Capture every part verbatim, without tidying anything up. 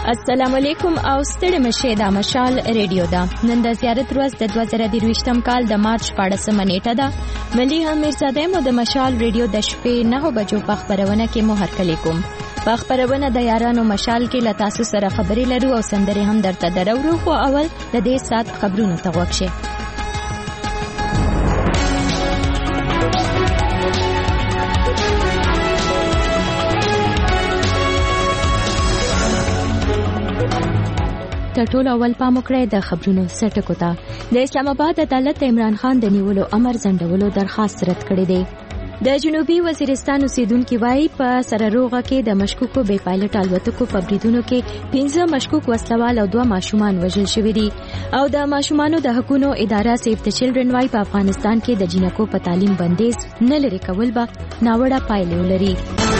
السلام علیکم او ستړي مشه د مشال ریډیو دا نن د زیارت ورځ د دوه زره درویشتم کال د مارچ پاړسمه نیټه ده. ملي هم مرزاده مو د مشال ریډیو د شپې نه بجو په خبرونه کې مو هرکلی کوم. په خبرونه د یارانو مشال کې له تاسو سره خبرې لرو او سندري هم درته درو. خو اول د دې سات خبرونه ته وښه. ټول اول پام وکړئ د خبرونو سرټکو ته. د اسلام آباد عدالت عمران خان د نیولو امر ځنډولو درخواست رد کړی دی. د جنوبي وزیرستان اوسیدونکو وايي په سرروغه کې د مشکوکو بې پایلټ الوتکو په بریدونو کې پنځه مشکوک وسلوال او دوه ماشومان وژل شوي دي. او د ماشومانو د حقوقو اداره سیف د چلډرن وايي په افغانستان کې د جنکو په تعلیم بندیز نه لري کول به ناوړه پایلې ولري.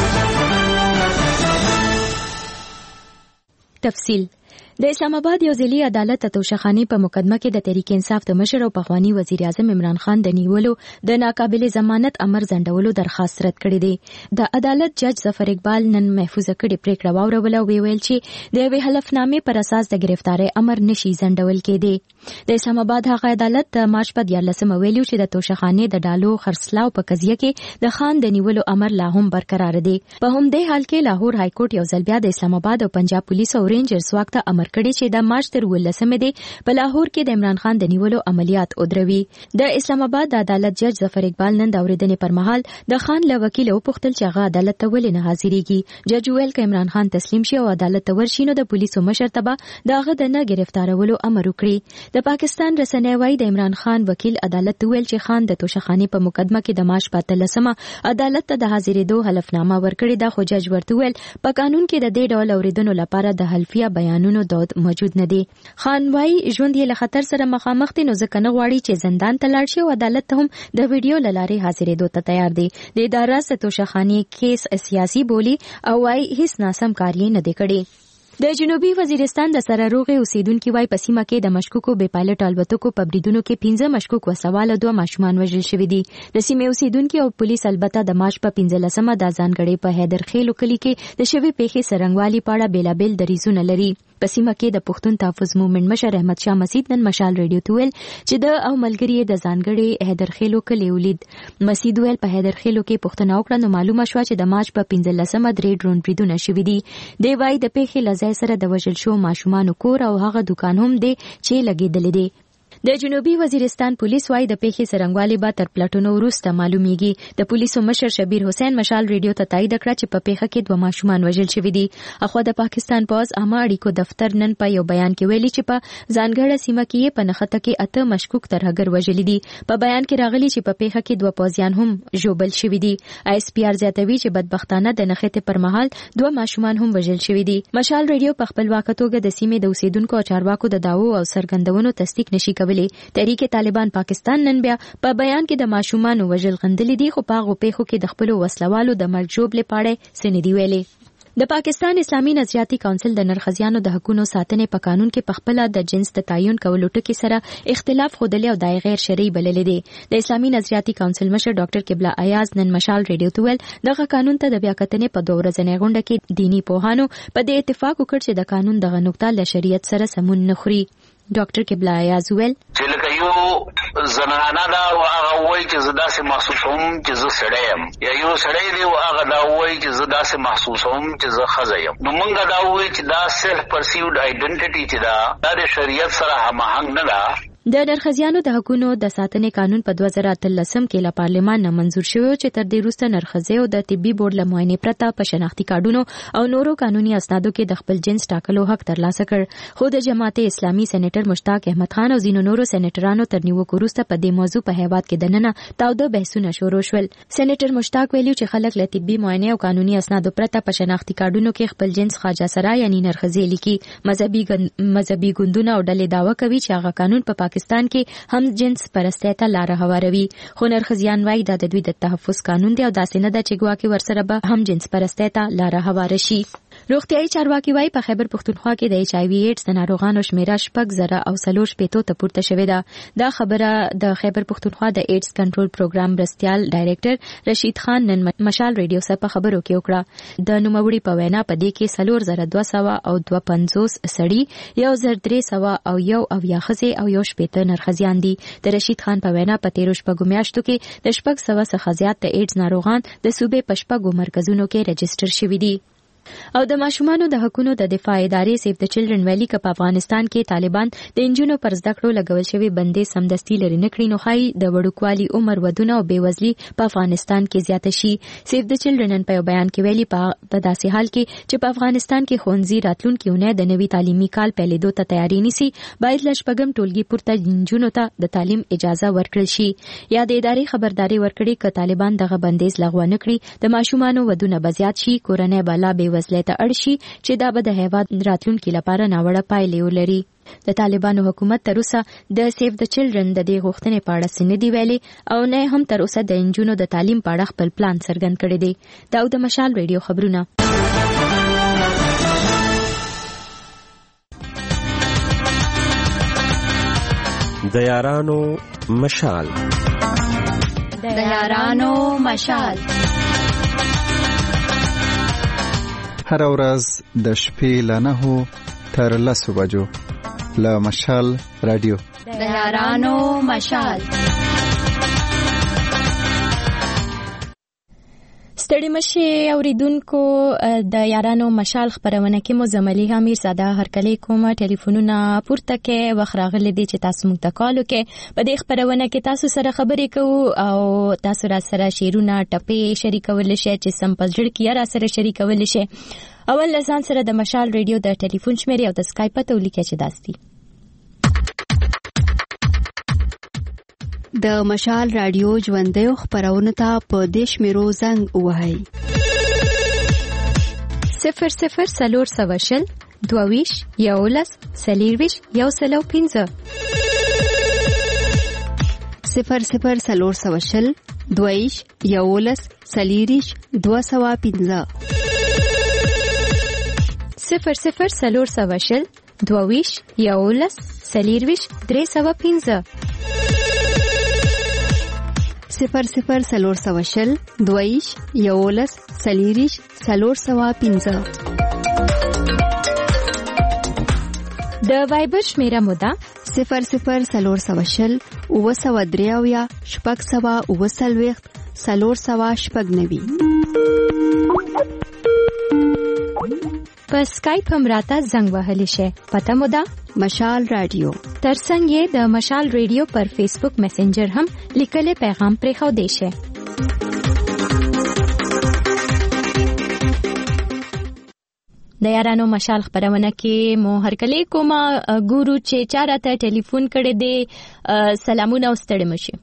تفصیل د اسلام آباد یو ځلي عدالت توشخانی په مقدمه کې د تحریک انصاف د مشر او پخوانی وزیر اعظم عمران خان د نیولو د ناقابل ضمانت امر ځنډولو درخواست رد کړی دی. د عدالت جج ظفر اقبال نن محفوظه کړي پریکړه واوروله او ویل چې د یوې حلفنامې پر اساس د گرفتاری امر نشي ځنډول کېدی. د اسلام آباد هغه عدالت د مارچ په دیارلسمه ویلو چې د توشخانی د ډالو خرڅلاو په قضیه کې د خان د نیولو امر لا هم برقرار دی. په همدې حال کې لاهور های کورټ یو ځل بیا د اسلام آباد او پنجاب پولیس او رینجرز واک ته امر کړی چې د مارچ تر ولسمه دی په لاهور کې د عمران خان د نیولو عملیات ودروي. د اسلام آباد د عدالت جج ظفر اقبال نن د اوریدنې پر مهال د خان له وکیل او پختل چې هغه عدالت ته ولې نه حاضرېږي. جج ویل ک عمران خان تسلیم شي او عدالت ته ورشي نو د پولیسو مشر تبا دغه د نه گرفتارولو امر وکړي. د پاکستان رسنۍ وايي د عمران خان وکیل عدالت ته ویل چې خان د توشخانی په مقدمه کې د مارچ په اتلسمه عدالت ته د حاضرېدو حلفنامه ورکړې ده. خو جج ورته ویل په قانون کې د دې ډول اوریدنو لپاره د حلفیه بیانونو دود موجود نه دی. خان وايي ژوند یې له خطر سره مخامخ دي نو ځکه نه غواړي چې زندان ته لاړ شي او عدالت ته هم د ویډیو له لارې حاضرېدو ته تیار دی. د اداره ستوشخانی کیس سیاسي بولی او وايي هیڅ ناسم کار یې نه دی کړی. د جنوبي وزیرستان د سرروغه اوسیدونکو وايي په سیمه کې د مشکوکو بې پایلټ الوتکو په بریدونو کې پنځه مشکوک وسوال او دوه ماشومان وژل شوي دي. د سیمې اوسیدونکو او پولیس البته د مارچ په پنځلسمه د ځانګړي په حیدرخیلو کلی کې د شوی پیښې سرنګوالي پاړه بیلابل دریزونه لري. په سیمه کې د پښتون تحفظ مومند مشر احمد شاه مسعود نن مشال ریډیو ته ویل چې د او ملګری د ځانګړي حیدرخیلو کلی ولید. مسعود ویل په حیدرخیلو کې پښتنه وکړه نو معلومه شوه چې د مارچ په پنځلسمه درې ډرون بریدونه شوي دي. دی وايي د پیښې له ځای سره د وژل شو ماشومان کور او هغه دکان هم دی چې لګیدل دي. د جنوبي وزیرستان پولیس وايي د پیښې سرنګوالي به تر پلټونو وروسته معلومیږي. د پولیسو مشر شبیر حسین مشال ریډیو ته تایید کړ چې په پیښه کې دوه ماشومان وژل شوي دي. اخو د پاکستان پوز عامه اړیکو دفتر نن په یو بیان کې ویلي چې په ځانګړې سیمه کې په نښته کې اته مشکوک ترهګر وژل دي. په بیان کې راغلي چې په پیښه کې دوه پوزیان هم ژوبل شوي دي. ایس پی آر زیاتوي چې بدبختانه د نښتې پر مهال دوه ماشومان هم وژل شوي دي. مشال ریډیو په خپل واکتوګه د سیمې د اوسیدونکو او چارواکو د داوو او سرګندونو تصدیق نشي کولی. تحریک طالبان پاکستان نن بیا په بیان کې د ماشومانو وژل غندلې دي خو په هغو پیښو کې د خپلو وسلوالو د مرګ ژوبلې پاړې څه نه دي ویلې. د پاکستان اسلامي نظریاتي کونسل د نرخزیانو د حقوقو ساتنې په قانون کې په خپل د جنس د تعین کولو ټکي سره اختلاف خوده او دای غیر شرعي بللې دي. د اسلامي نظریاتي کونسل مشر ډاکټر قبله ایاز نن مشال ریډیو ته ویل دغه قانون ته د بیاکتنې په دوه ورځې غونډه کې دینی پوهانو په دې اتفاق وکړ چې د قانون دغه نقطه له شریعت سره سمون نه خوري. ډاکټر قبله ایاز ویل چې لکه یو زنانه دا او هغه وایي چې زه داسې محسوسوم چې زه سړی یم یا یو سړی دی او هغه دا وایي چې زه داسې محسوسوم چې زه ښځه یم. نو موږ دا وایو چې دا سیلف پرسیوډ آیډنټیټي چې دا دا د شریعت سره هماهنګ نه ده. د نرخزیانو د حقوقو د ساتنې قانون په دوه زره اتلسم کې له پارلمان نه منزور شوی چې تر دې وروسته نرخزیو د طبي بورډ له معاینې پرته په شناختي کارډونو او نورو قانوني اسنادو کې د خپل جنس ټاکلو حق ترلاسه کړ. خو د جماعت اسلامي سېنیټر مشتاق احمد خان او ځینو نورو سېنیټرانو تر نیوکو وروسته په دې موضوع په هیواد کې دننه تاوده بحثونه شروع شول. سېنیټر مشتاق ویلي چې خلک له طبي معاینې او قانوني اسنادو پرته په شناختي کارډونو کې خپل جنس خواجه سرا یعنی نرخزی لیکي. مذهبي مذهبي ګوندونه او ډلې دعوه کوي چې هغه قانون په پاکستان کې هم جنس پرستی ته لار هواروي. خو نرخزیان وايي دا د دوی د تحفظ قانون دی او داسې نه ده چې ګواکې ورسره به هم جنس پرستی ته لار هواره شي. روغتیايي چارواکي وايي په خیبر پښتونخوا کې د ایچ آی وی ایډز د ناروغانو شمیره شپږ زره او څلور شپېتو ته پورته شوې ده. دا خبره د خیبر پښتونخوا د ایډز کنټرول پروګرام مرستیال ډایریکټر رشید خان نن مشال ریډیو سره په خبرو کې وکړه. د نوموړي په وینا په دې کې څلور زره دوه سوه او دوه پنځوس سړي، یو زر درې سوه او یو اویا ښځې او یو شپېته نرښځیان دي. د رشید خان په وینا په تیرو شپږو میاشتو کې د شپږ سوه څخه زیات د ایډز ناروغان د صوبې په شپږو مرکزونو کې رجسټر شوي دي. او د ماشومانو د حقوقو د دفاع ادارې سیف د چلډرن ویلي ک په افغانستان کې طالبان د انجونو پر زده کړو لګول شوی بندې سمدستي لري نکړي نو خای د وړوکوالي عمر ودونه او بیوزلي په افغانستان کې زیاته شي. سیف د چلډرن په بیان کې ویلي په داسې حال کې چې په افغانستان کې ښوونځي راتلونکي اونۍ د نوي تعلیمي کال پیلېدو ته تیاری نیسي، باید ل شپږم ټولګي پورته انجونو ته د تعلیم اجازه ورکړل شي. یا د ادارې خبرداري ورکړي ک طالبان دغه بندیز لغوه نکړي د ماشومانو ودونه بزیات شي، کورنۍ بالا وسله ته اړ شي چې دا به د هیواد راتلونکي لپاره ناوړه پایلې ولري. د طالبانو حکومت تر اوسه د سیف د چلډرن د دې غوښتنې په اړه څه نه دی ویلي او نه هم تر اوسه د انجونو د تعلیم په اړه خپل پلان څرګند کړی دی. دا د مشال ریډیو خبرونه. د یارانو مشال د یارانو مشال هر ورځ د شپې له نهو تر لسو بجو له مشال رادیو د یارانو مشال. ستړي مشه اوریدونکو، د یارانو مشال خبرونه کې مو زملي امیر ساده هرکلی کومه ټلیفونونه پورته کې وخراغله دي چې تاسو موږ ته کال وکړئ. په دې خبرونه کې تاسو سره خبرې کوو او تاسو را سره شیرونه ټپې شریکول شي چې سم پزړ کې را سره شریکول شي. اول لسان سره د مشال ریډیو د ټلیفون شمیرې او د اسکایپ ته ولیکئ چې داسي د مشال رادیو ژوندۍ خبرونه ته په دیش میرو زنګ وهاي صفر صفر سلور سوشل دوویش یولس سلیرویش یو سلو پینزه صفر صفر سلور سوشل دوویش یولس سلیریش دو سوا پینزه صفر صفر سلور سوشل دوویش یولس سلیرویش درې سوا پینزه صفر صفر سلور سوشل دویش یولس سلیریش سلور سوا پینزه. د وایبر شمیره مودا صفر صفر سلور سوشل اوه سوا دریاویا شپږ سوا اوه سلویخت سلور سوا شپږ نوي. په سکایپ هم راته زنګ وهلی شي. پته مودا مشال رادیو. ترڅنګ یې د مشال ریډیو پر فیسبوک میسنجر هم لیکل پیغام پرې خو دی شي. د یارانو مشال خبرونه کې مو هرکلی کومه ګورو چې چاره ته ټلیفون کړي دی. سلامونه او ستړي مشه.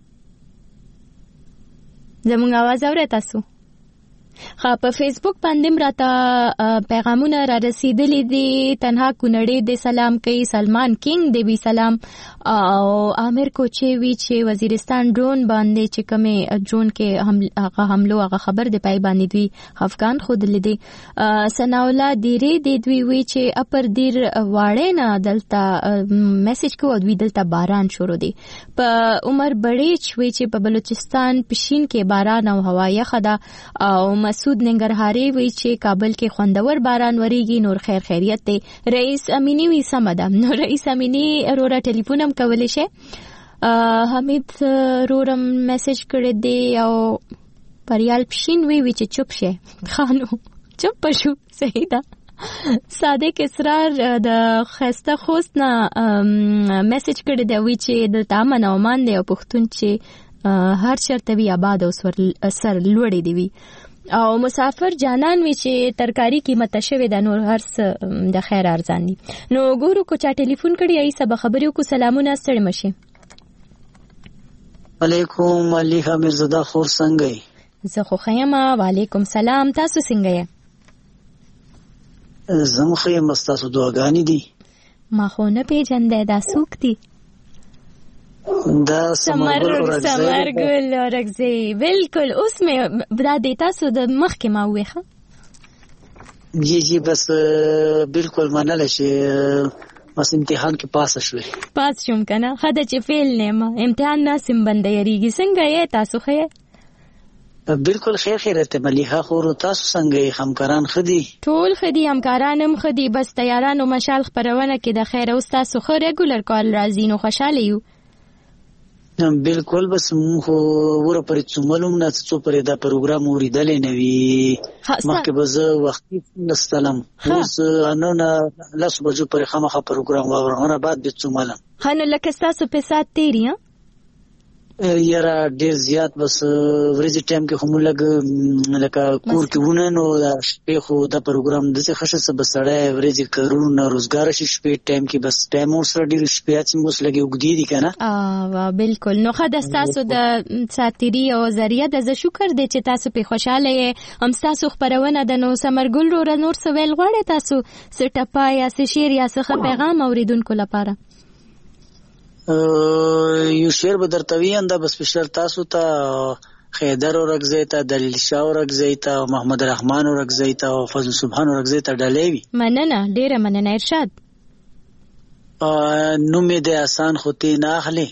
زموږ आवाज اورئ تاسو؟ خا په فیسبوک باندې راته پیغامونه را رسیدلي دي. تنها کونړې د سلام کوي، سلمان کینګ دی وی سلام، او عامر کوچي وی چې وزیرستان ډرون باندې چې کومه ډرون کې هم هغه حمله هغه خبر دی پای باندې دوی افغان خود لیدي. سناولا دیری دی دوی وی چې اپر دیر واړې نه دلته میسج کو دوی دلته باران شروع دی. په عمر بړیچ وی چې په بلوچستان پښین کې باران او هوا یخ ده. او مسعود ننګرهاري وی چې کابل کې خوندور باران وریږي، نور خیر خیریت دی. رئیس امینی وی سمده. نو رئیس امینی رورا ټلیفون هم کولی شي. حمید رورم میسج کړی دی او پریال پښین وی وی چې چوپ شه خانو چوپ پشو. صحیح ده. صادق اسرار د خسته خوست نه میسج کړی دی وی چې د تامن او مان دی او پښتون چې هر چرته وی آباد او سر لوړې دی وی. او مسافر جانان وی چې ترکاری قیمت شوی د نور هر څه د خیر ارزان دي. نو ګورو کو چا ټلیفون کړی ای سبا خبرو کو سلامونه ستړي مشه. علیکم علی حمید زدا خور څنګه؟ زه خو خیمه. وعلیکم سلام. تاسو څنګه یې؟ زم خو یم. تاسو دعاګانې دي؟ ما خو نه پیژندې دا څوک دي؟ دا سمرګل سمرګل اورګزی. بالکل اوس مې دا د تاسو د مخ کې ما وېخه. جی جی بس بالکل منل شي بس امتحان کې پاس شوې پاس شوم کنه خدای چې فیل نه امتحان نه سم بندې یریږي څنګه یې تاسو خې بالکل خیر خیرته ملیحه خو تاسو څنګه همکاران خدي ټول خدي همکاران هم خدي بس تیارانو مشال خبرونه کې د خیر او تاسو خو ریګولر کال راځي نو خوشاله یو بالکل بس مخ ور پر څوملم نه څو پر دا پروګرام اوریدل نه وی مخکې به زه وختي نستلم اوس انو نه لاس بجو پر خامخه پروګرام ورغونه بعد به څوملم خانو لکه تاسو په سات تیری ها یاره ډیر زیات بس ورځې ټایم کې هم لګ لکه کور کې ونه نو شپې خو دا پروګرام د څه خشه څه بسړې ورځې کارونه روزګار شي شپې ټایم کې بس ټایم اوس ډیر شپې چې موږ لګي وګدي دي کنه اه بالکل نو خدای تاسو د ساتيري او ذریعہ د شکر دې چې تاسو په خوشاله یې هم تاسو خبرونه د نو سمرګل رو نور سویل غواړي تاسو سټپا یا شیر یا څه پیغام اوریدونکو لپاره یو شعر به درتوی انده بس پشتر تاسو ته خیدر ورغزی ته دلیل شاه ورغزی ته محمد رحمان ورغزی ته فضل سبحان ورغزی ته ډلېوي مننه ډیره مننه ارشاد نو می د آسان خوتی نه اخلي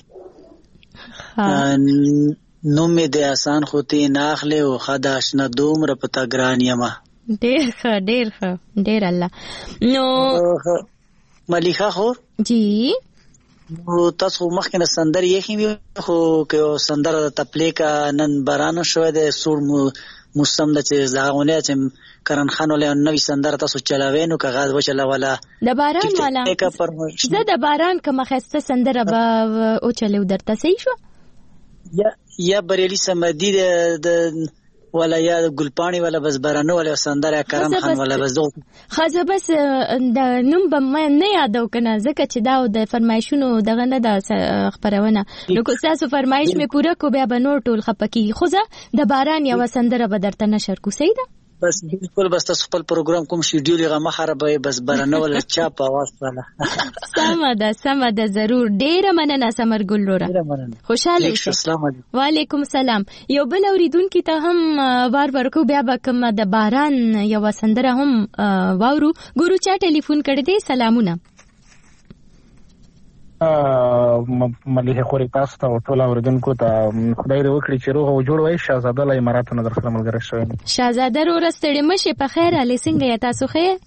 نو می د آسان خوتی نه اخلي او خداش نه دومره پتا ګران یما ډیر ښه ډیر ښه ډیر الله نو ملیحه خور جی تاسو مخکې نه سندر یې خو خو که سندر د تپلیک نن باران شوه د سور موسم د چې زاغونه چې کرن خان ولې نوې سندر تاسو چلاوي نو که غاز وچلا ولا د باران والا زه د باران کوم خسته سندر به او چلو درته صحیح شو یا یا بریلی سمدی د ولا یا ګلپانی ولا بس بارانو ولا سندر کرم خان ولا بس دو خاصه بس د نوم به مې نه یادو کنه ځکه چې دا د فرمایشونو دغه نه د خبرونه نو کو تاسو فرمایش مې پوره کو بیا به نور ټول خپکی خوځه د باران یو سندره به درته نشر کو سیده بس بالکل بس تاسو خپل پروګرام کوم شیډول غو خرابوي بس بارانو ولا چاپ आवाज ولا سم ده سم ده ضرور ډیره مننه سمرګل وروره خوشاله اوسئ وعلیکم السلام یو بل اوریدونکو ته هم بار بار کو بیا به کوم د باران یو سندره هم واورو ګورو چا ټلیفون کړی دی سلامونه ملیحه خوري تاسو ته ټول اوریدونکو ته خدای دې وکړي چې روغ او جوړ وي شاهزاده له اماراتو در سره ملګری شوی شاهزاده ورو ستړي مشه په خیر علي څنګه یا تاسو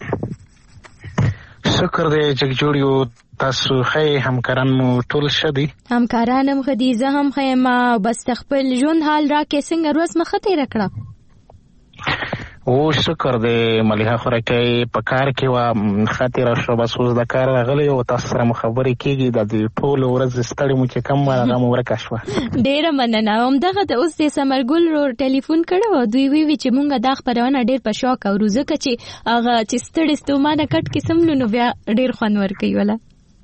ښه شکر دې چې جوړ یو تاسو ښه همکاران مو ټول شدي همکاران هم خدي زه هم ښه ما بس خپل ژوند حال راکې څنګه روز مخه تیر کړه او شکر دې ملیحه خورکې په کار کې وا خاطر شو بس اوس د کار غلې او تاسو سره مخابرې کېږي د ټول ورځ ستړي مو چې کم ولا مو ورکه شو ډیره مننه هم دغه د اوس د سمرګل رو ټلیفون کړو دوی وی وی چې مونږه د خبرونه ډیر په شوق او روزه چې هغه چې ستړي ستومانه کټ کې سم نو بیا ډیر خوان ور کوي ولا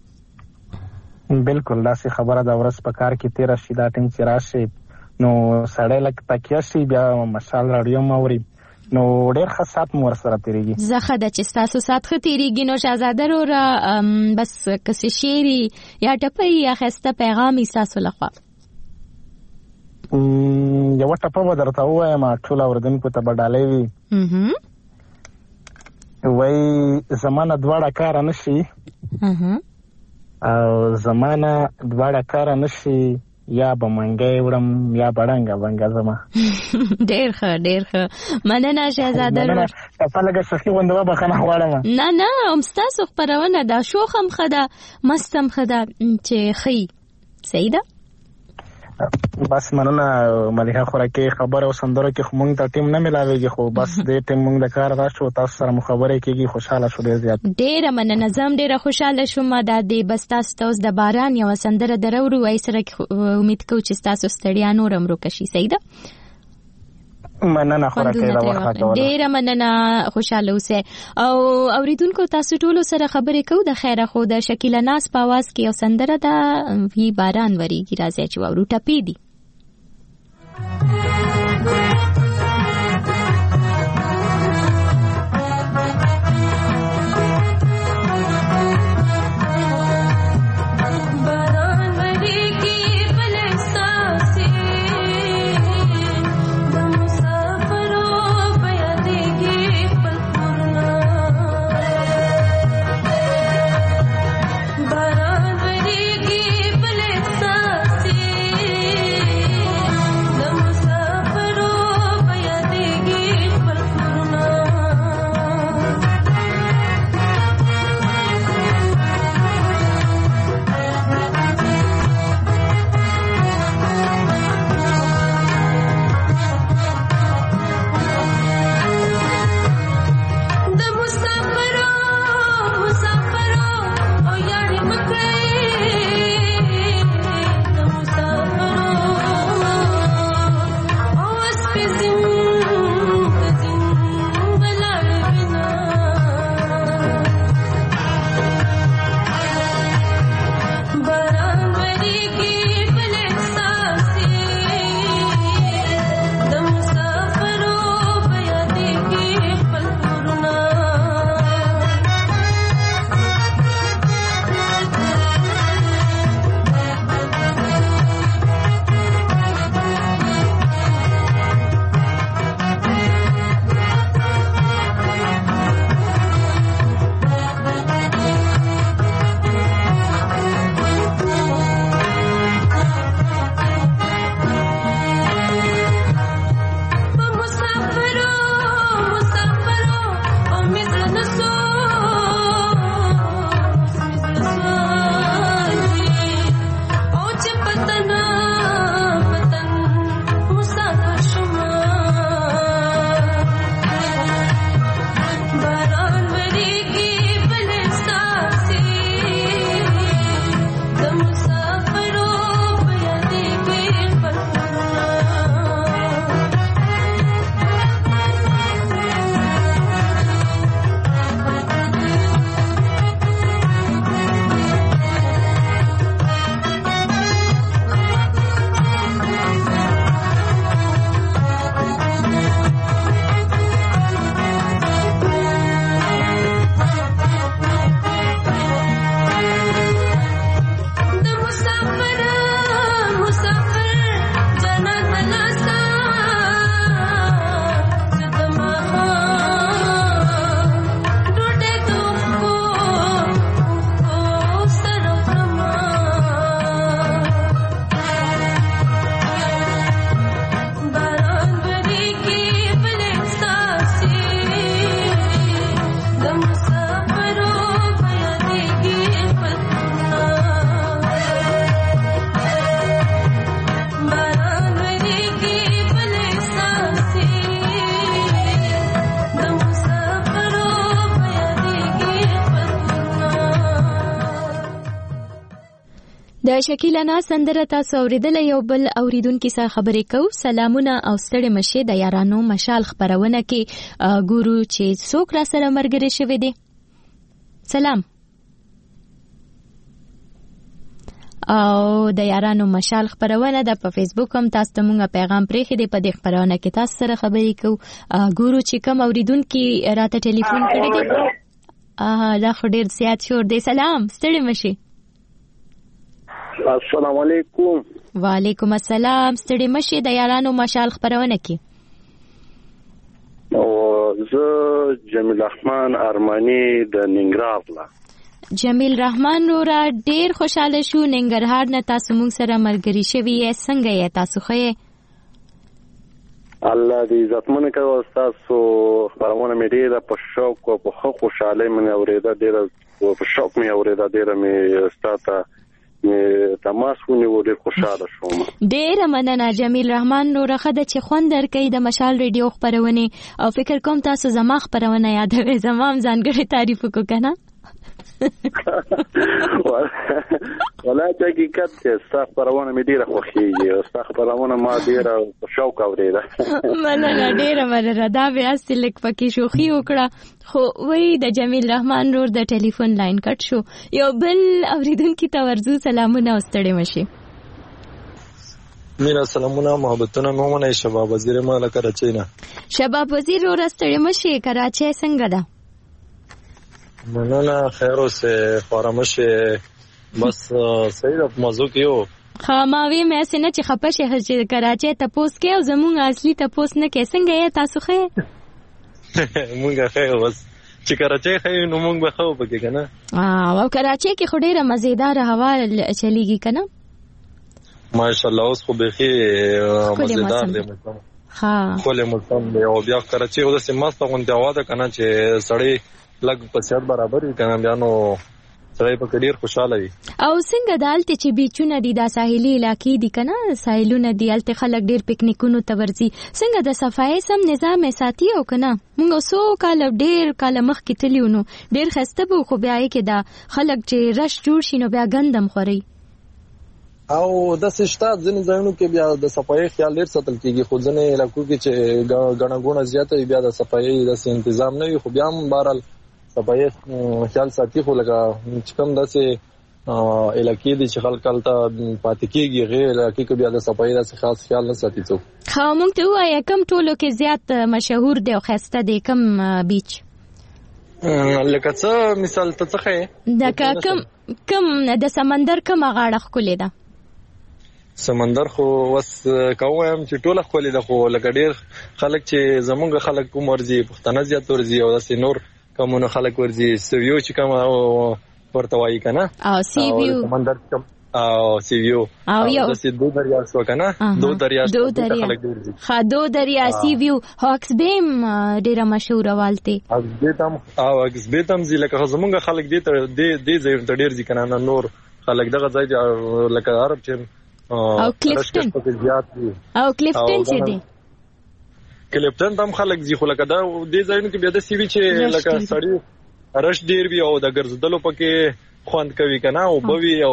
بالکل داسې خبره د ورځ په کار کې تیر شي دا ټیم چې راشي نو سړی لک تکیا شي بیا مشال رادیو موري نو ډېر ښه سات مو ورسره تیریږي زه د چې تاسو سات ښه تیریږي نو شاهزاده رو بس کسي شعري یا ټپه یا خسته پیغام یې تاسو لخوا یو ټپه به درته ووایم ټول اوریدونکو ته به ډالۍ وي وایي زمانه دواړه کاره نه شي او زمانه دواړه کاره نه شي یا به منګی وړم یا به ړنګه بنګه زما ډېر ښه ډېر ښه مننه شهزاده رو ټپه لږه سخي غوندې وه بخښنه غواړم نه نه هم ستاسو خپرونه دا شوخ هم ښه ده مست هم ښه ده چې ښه صحیح ده بس مننه ملیحه خورکې خبره او سندرو کې خو مونږ ته ټیم نه میلاویږي خو بس دې ټیم مونږ د کار راشو تاسو سره مخابرې کېږي خوشحاله شو ډېر زیات ډېره مننه زه هم ډېره خوشحاله شوم دا دې بس تاسو ته اوس د باران یوه سندره دروړو وایي سره امید کوو چې ستاسو ستړیا نور هم روکه شي صحیح ده مننه خورکې دا وخت راکوله ډېره مننه خوشحاله اوسئ او اوریدونکو تاسو ټولو سره خبرې کوو د خیره خو د شکیله ناز په اواز کې یو سندره ده وی باران وریږي راځئ چې واورو ټپې دي Musafiro, paya degi, palpurna د شکیلا نا سندره تاسو اوریدل یو بل اوریدونکو سره خبرې کو. سلامونه او ستړي مشه د یارانو مشال خبرونه کې ګورو چې څوک را سره مرګري شوی دی. سلام. او د یارانو مشال خبرونه د په فیسبوک هم تاسو ته مونږه پیغام پرېخې دی. په دې خبرونه کې تاسو سره خبرې کو. ګورو چې کوم اوریدونکو راته ټلیفون کړی دی. اه دا خو ډیر زیات شور دی. سلام ستړي مشه. السلام علیکم. وعلیکم السلام. ستړي مشه د یارانو مشال خبرونه کې. او زه جمیل رحمان ارمانی د ننګرهار لا. جمیل رحمان رورا ډیر خوشاله شو ننګرهار نه تاسو مونږ سره مرګري شوی یې. څنګه یې تاسو خو یې؟ الله دې عزتمن کوي. تاسو خبرونه مې ډیره په شوق او په خوشاله مې اوریدا ډیره په شوق مې اوریدا ډیره مې ستاته مې تماس ونیو. ډیر خوشاله شوم. ډیره مننه جمیل رحمان رورا خدای چې خوند درکې د مشال ریډیو خبرونه او فکر کوم تاسو زما خبرونه یادوي. زما هم ځانګړي تعریف وکړه کنه. ولا حقیقت چې ستاسو پرونه مې ډیره خوښیږي او ستاسو پرونه ما ډیره شوق اوریدا. مننه ډیره مننه. دا بیا ستلک پکې شوخي وکړه خو وای د جمیل رحمان رور د ټلیفون لاین کټ شو. یو بل اوریدونکو ته ورزو سلامونه او ستړي مشي. میرا سلامونه محبتونه مومنه شباب وزیر مال کراچۍ نه. شباب وزیر ور ستړي مشي. کراچۍ څنګه ده؟ مننه خیر اوسه فارمشه بس صحیح د موضوع کېو. خاماوي مې سينه چې خپشه چې کراچۍ ته پوس کې او زمونږ اصلي ته پوس نه کې. څنګه یې تاسو خې؟ مونږه خیر بس چې کراچۍ خې نو مونږ به خو پکې کنه. اه او کراچۍ کې خو ډیره مزیدار هوا چلیږي کنه. ماشاءالله اوس خو به مزیدار دی. ها خپل موسم دی او بیا کراچۍ اوس مست غونډه هوا ده کنه چې سړی لګ په سیاست برابر وي کنه. بیا نو سړی په ډیر خوشاله وي. او څنګه دالته چې بیچونه دي د ساحلي علاقې دي کنه ساحلونه دي الته خلک ډیر پکنیکونو ته ورځي. څنګه د صفایي سم نظام ساتي او کنه موږ سو کال ډیر کال مخ کې تلیو نو ډیر خسته بو خو بیا کې دا خلک چې رش جوړ شي نو بیا ګندم خوري. او د سشتات ځینې ځایونو کې بیا د صفایي خیال ډیر ساتل کیږي. خو ځینې علاقو کې چې غڼه غونه زیاته بیا د صفایي د تنظیم نه وي. خو بیا هم بهرال صفایي خیال ساتي. خو لکه چې کوم داسې علاقې دي چې خلک هلته پاتې کېږي غیر علاقې کې بیا د صفایي داسې خاص خیال نه ساتي څوک. خو موږ ته ووایه کوم ټولو کې زیات مشهور دی او ښایسته دی کوم بیچ؟ لکه څه مثال ته څه ښیې؟ د کوم کوم د سمندر کومه غاړه ښکلې ده؟ سمندر خو وس کوم چې ټوله ښکلې ده. خو لکه ډېر خلک چې زمونږ خلک کوم ورځي پښتانه زیات ورځي او داسې نور کومونه خلک ورځي. سویو چې کوم ورته وایي کنه او سی ویو سمندر او سی ویو او یو داسې دو دریا شو کنه. دو دریا دو دریا ښه دو دریا سی ویو هاکس بیم ډیره مشهور والته. هاکس بیتم او هاکس بیتم زی لکه زمونږ خلک دې ته دې دې ځای ته ډیر ځي کنه. نور خلک دغه ځای لکه عرب چې او کلیفټن او کلیفټن چې دی کلیفټن هم خلک زی خو لکه دا دې ځایونو کې بیا د سی وی چې لکه سړی رش ډیر وي او د ګرځدلو پکې خوند کوي کنه او بوي او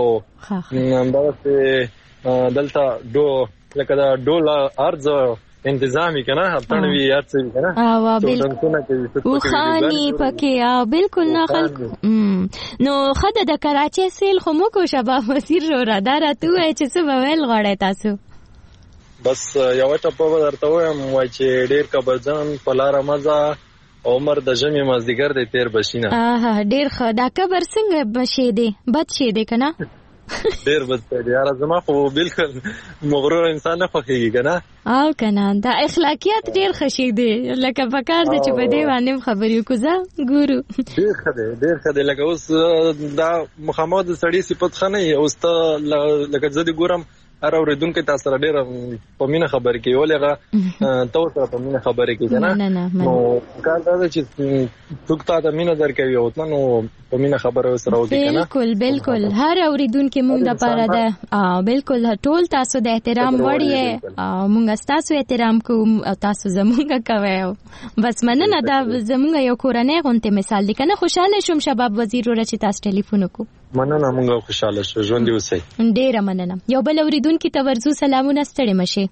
همدغه دلته دو لکه دا ډول ارز انتظامی کنه هپتن وی یاد څه کنه او بالکل او خاني پکې او بالکل نه خلک نو خدای د کراچۍ سیل خو مو کو شباب وزیر رو را درته وای چې څه ویل غواړی تاسو؟ بس یو ټپه درته وایم وای چې ډیر کبرځان په لار مزه عمر د جمع مازدیګر د تیر بشینه. اه ډیر ښه. دا کبر څنګه بشي دی بد شي دی کنه؟ ډیر بد دی یار. زما خو بالکل مغرور انسان نه خوښیږي کنه. او کنه دا اخلاقیات ډیر خشي دی لکه پکار دی چې په دې باندې خبرې وکړه ګورو. ډیر ښه دی ډیر ښه دی. لکه اوس دا محمد سړی صفت خنه اوس ته لکه زه دې ګورم هر اوریدونکو تاسو سره ډیر په مینه خبرې کوي ولې تاسو سره په مینه خبرې کوي نه نو کار دا چې څوک تاسو مینه درکوي او نو په مینه خبرې سره وکړي کنه. بالکل بالکل هر اوریدونکو موږ د پاره ده او بالکل ټول تاسو د احترام وړي او موږ تاسو احترام کوم او تاسو زمونږ کوي بس مننه دا زمونږ یو کورنۍ غونته مثال دی کنه خوشاله شوم شباب وزیر ور چې تاسو ټلیفون وکړو مننه موږ خوشاله شو ژوند دې اوسئ ډیره مننه یو بل اوریدونکو ته ورزو سلامونه ستړي مشه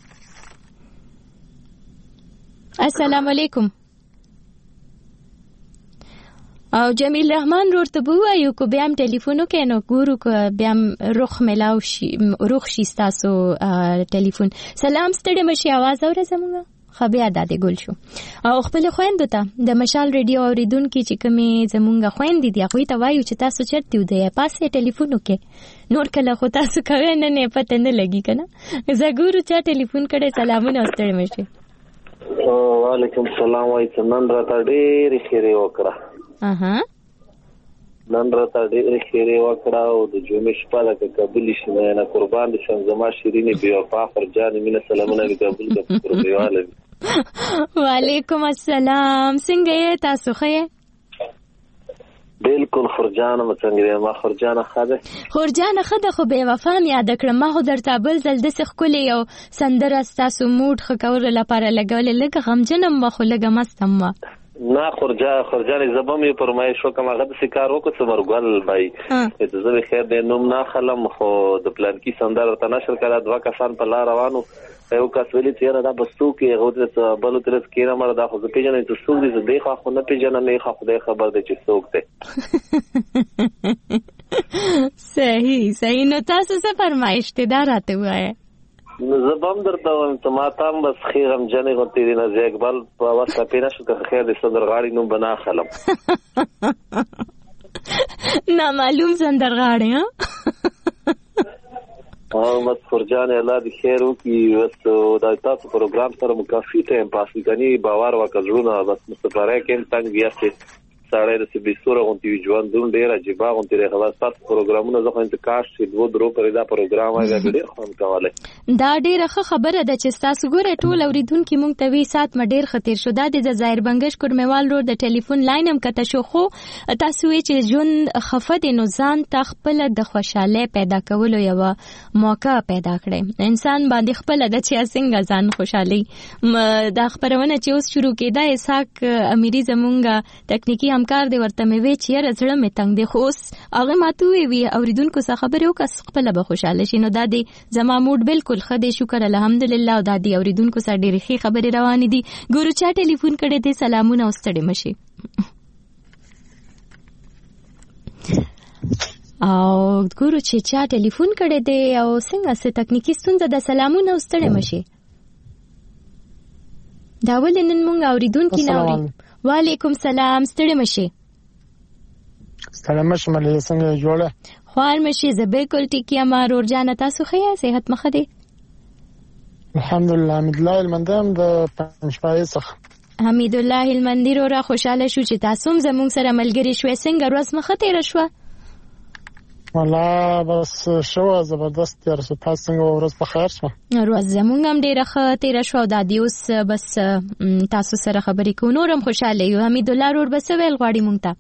السلام علیکم او جمیل رحمان ورته بوایو کو بیا هم ټلیفون وکینو ګورو کو بیا رخ ملاو شي رخ شي تاسو ټلیفون سلام ستړي مشي आवाज اوره زموږه خبیا دادې ګل شو او خپل خويندو ته د مشال ریډیو اوریدونکو چې کومه زموږه خويندې دی خو ته وایو چې تاسو چرته دی پاسه ټلیفون وکې نور کله خو تاسو کوي نه نه پته نه لګي کنه زګورو چا ټلیفون کړي سلامونه ستړي مشي وعلیکم السلام وایته نن راته ډېر خیره وکړه اها نن راته ډېر خیره وکړه او د جمعې شپه د قبول شي نه قربان دي شم زما شیرینی بیا فخر جان مینه سلامونه دې قبول کړه قربیواله وعلیکم السلام څنګه تاسو ښه بالکل خرجانه مڅنګه ما خرجانه خده خرجانه خده خو به وفا یاد کړم ما خو درته بل ځل د سخکولې یو سندره تاسو موډ خکور لپاره لګول لګ غمجنم ما خو لګ مستم ما نه خرجا خرجانه زبم یې پرمایش وکم هغه د سکار وکړ څمرګل بای ته زه خیر دې نوم نه خلم خو د پلان کې سندره ته نشر کړه دوا کسان په لار روانو یو کس ویلي چې دا بستو کې غوډه بل تر سکینه مر دا خو پیژنې ته څوک دې دې خو نه پیژنې نه خو خدای خبر دې چې څوک دی صحیح صحیح نو تاسو څه فرمایش ته دا راته وایي زبام درته وایم ته ما تام بس خیرم جنې غوتی دي نه زه اقبال په واسطه پینا شو که خیر دې سندرغاړي نوم بنا خلم نه معلوم سندرغاړي ها او بس فرجان الله دې خیر وکي بس دا تاسو پروګرام سره مکافي ټایم پاس کني باور وکړونه بس مستفاره کې څنګه بیا چې ساړه د سبي سره غونتی ژوند دون ډیر عجیب غونتی راغله خلاص تاسو پروګرامونه زه خو انتقاش چې دوه درو پر دا پروګرام هغه ډیر خوند کوله دا ډیره خبره ده چې تاسو ګوره ټول اوریدونکو مونږ ته وی سات م ډیر خطر شو دا د ظاهر بنگش کورموال روډ د ټلیفون لاین هم کته شو خو تاسو وی چې ژوند خفت نو ځان تخپل د خوشاله پیدا کولو یو موقع پیدا کړي انسان باندې خپل د چې څنګه ځان خوشالي دا خبرونه چې اوس شروع کېده اسحاق امیری زمونږه تکنیکی همکار دی ورته مې وی چې رزړه مې تنگ دی خو اوس هغه ماته وی وی اوریدونکو څخه خبرې وکړه خپل به خوشاله شي نو دا دی زما موډ بالکل خدای شکر الحمدلله او دا دی اوریدونکو سره ډېرې ښې خبرې روانې دي ګورو چا ټلیفون کړی دی سلامونه او ستړي مشي او ګورو چې چا ټلیفون کړی دی او څنګه څه تکنیکی ستونزه ده سلامونه او ستړي مشي دا ولې نن مونږ اوریدونکو نه اوري وعلیکم سلام ستړي مشي ستړي مشي ملي څنګه جوړه خوار مشي زه بالکل ټیکیا ما رورجانه تاسو ښه صحت مخه دي الحمدلله حمید الله المندم د پنځپای څخه حمید الله المندی را خوشاله شو چې تاسو زموږ سره ملګری شوې څنګه ورځ مخه تیر شو والله بس شو زبردست تیر شو تاسو څنګه ورځ په خیر شو ورځ زموږ هم ډیره ښه تیر شو دا دیوس بس تاسو سره خبرې کوو نورم خوشاله یو حمید الله رور بس ویل غواړي مونږ ته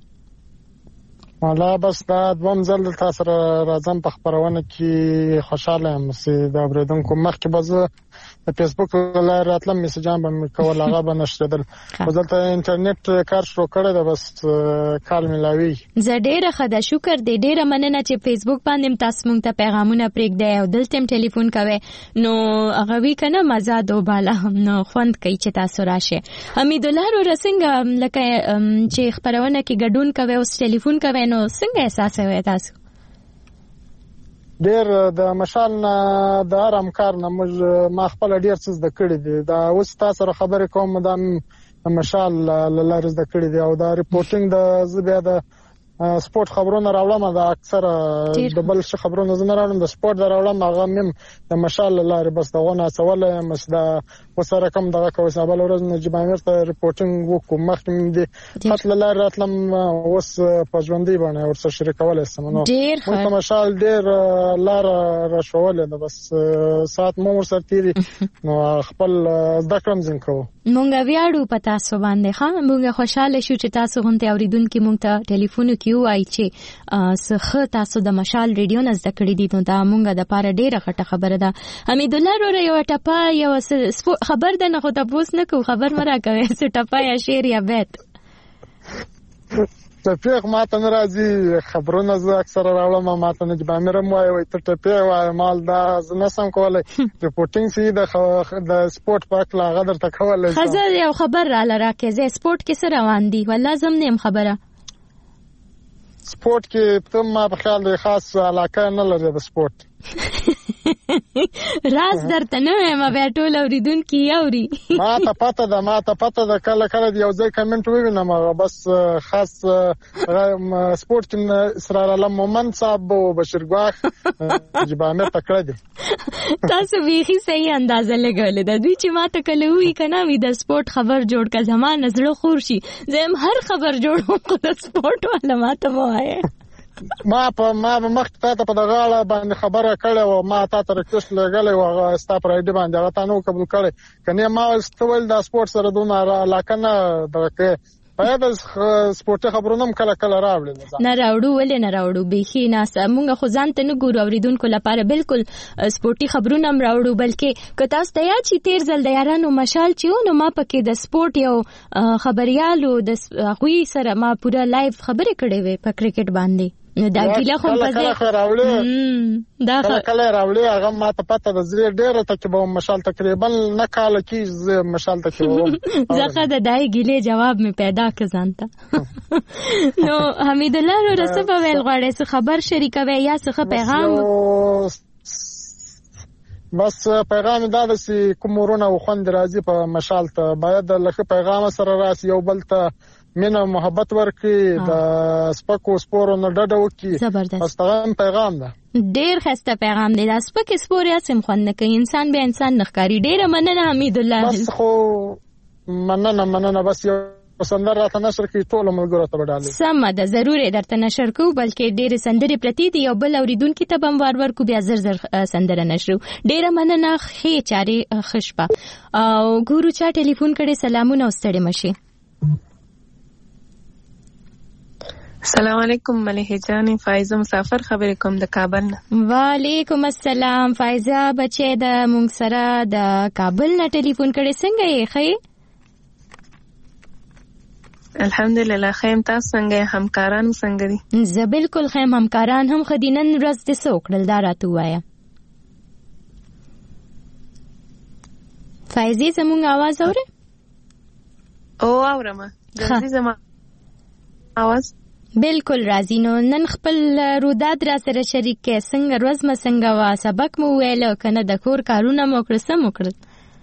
والله بس دا دوم ځل تاسو راځم په خبرونه کې خوشاله یم چې دا اوریدونکو مخکې بزه د فیسبوک لاره راتلم میسجان به کول هغه به نشریدل ولته انټرنیټ کار شروع کړی دا بس کال ملاوي زه ډیره خدا شکر دې ډیره مننه چې فیسبوک باندې تاسو مونږ ته پیغامونه پرېږدئ او دلته ټلیفون کوي نو هغه وی کنه مزه دوباله نو خوند کوي چې تاسو راشه حمید الله رو رسنګ لکه چې خبرونه کې ګډون کوي او ټلیفون کوي نو څنګه احساس وي تاسو ډیر د مشال نه د آرام کار نه ما خپل ډیر څه د کړی دي دا اوس تاسو سره خبرې کوم د مشال لاره د کړی دي او دا ریپورټینګ د زبیا د سپورت خبرونه راوړم دا اکثر د بل څه خبرونه زنه راوړم د سپورت راوړم هغه مم د مشال لاره بس دغه څول مس دا وسره کوم دغه کوس بل ورځ نه جبامر ته ریپورټینګ وکم مخکې دي خپل لاره راتلم اوس په ژوندۍ باندې ورسره شریکول استم نو په مشال ډیر لاره راشول نو بس سات مو ورسره تیری نو خپل ذکرم زنکو مونږ ویاړو پتا سو باندې ها مونږ خوشاله شو چې تاسو غونته اوریدونکو مونږ ته ټلیفون کې وایي چې څه تاسو د مشال ریډیو نه زده کړی دي، نو دا مونږه د پاره ډیره غټه خبره ده. حمید الله وروره یو ټپه یو خبر ده نه خو تاسو نه کو خبر مرا کوي څه ټپه یا شعر یا بیت ټپیغ ماته نه راځي، خبرونه زه اکثره راوړم ماته نه جبا مې رم وایي وایي ته ټپیغ وایي مال دا زه نه سم کولی ریپورټینګ چې د سپورټ په هکله هغه درته کولی شم. ښځه یو خبر راله راکړې زه سپورټ کې څه روان دي والله زه هم نه یم خبره. سپورټ کې ته ما په خیال دی خاص علاقه نه لري د سپورټ راز درته نه وایم بیا ټول اوریدونکي اوري. ما ته پته ده ما ته پته ده کله کله د یو ځای کمنټ ووینم بس خاص سپورټ کې اسرار علم مومند صاحب او بشیر ګواښ جبا مې تکړه دي. تاسو بیخي صحیح اندازه لګولې ده. دوی چې ما ته کله وایي که نه وي د سپورټ خبر جوړ که زما نه زړه خور شي زه هم هر خبر جوړوم خو د سپورټ والا ما ته مه وایه. ما په ما په مخکې تا ته په دغه اړه باندې خبره کړې وه، ما تا ته ریکویسټ لګلی و هغه ستا پر آی ډي باندې هغه تا نه و قبول کړی که نه ما ته ویل دا سپورټ سره دونه علاقه نه دغه کوې باید سپورټي خبرونه هم کله کله راوړي. نه راوړو ولې نه راوړو بیخي نه مونږ خو ځان ته نه ګورو اوریدونکو لپاره بالکل سپورټي خبرونه هم راوړو بلکې که تاسو ته یاد شي تیر ځل د یارانو مشال چې و نو ما پکې د سپورټ یو خبریالو د هغوی سره ما پوره لایف خبرې کړې وې په کرکټ باندې. نو دا ګیله خو په ځای دا کله کله راوړي هغه ما ته پته ده زه ډېره تقریبا مشال تقریبا نه کاله کې زه مشال تقریبا زه ښه د دای ګیلې جواب مې پیدا که ځان ته. نو حمید الله وروره څه به ویل غواړې څه خبر شریکوئ یا څه ښه پیغام؟ بس پیغام دا ده چې کوم ورونه او خوند راځي په مشال ته باید لکه پیغام سره راسي یو بل ته مینه محبت ورکړي د سپکو سپورو نه ډډه وکړي. بس دغه پیغام ده. ډېر ښایسته پیغام دی. دا سپکې سپورې هسې هم خوند نه کوي انسان بیا انسان نه ښکاري. ډېره مننه حمید الله. بس خو مننه مننه بس یو سندر راته نشر کړي ټولو ملګرو ته به ډالۍ. سمه ده ضرور یې درته نشر کوو بلکې ډېرې سندرې پرتې دي یو بل اوریدونکي ته به هم وار ورکړو بیا زر زر سندره نشرو. ډېره مننه ښې چارې ښه شپه. او ګورو چا ټلیفون کړی سلامونه او ستړې مه شي. السلام علیکم ملیحه جان فایزه مسافر خبرې کوم د کابل نه. وعلیکم السلام فایزه بچې د مونږ سره د کابل نه ټلیفون کړی څنګه یې ښه؟ الحمدلله خیم تاسو څنګه همکاران څنګه دي؟ زه بالکل خیم همکاران هم ښه دي. نن ورځ دې څه وکړل دا راته ووایه. فایزې زمونږ آواز اورې؟ او اورم ګرځي زما آواز بالکل راځي. نو نن خپل روداد را سره شریک کې څنګه ورځ مو څنګه وه سبق مو وویل که نه د کور کارونه مو وکړل څه مو کړل؟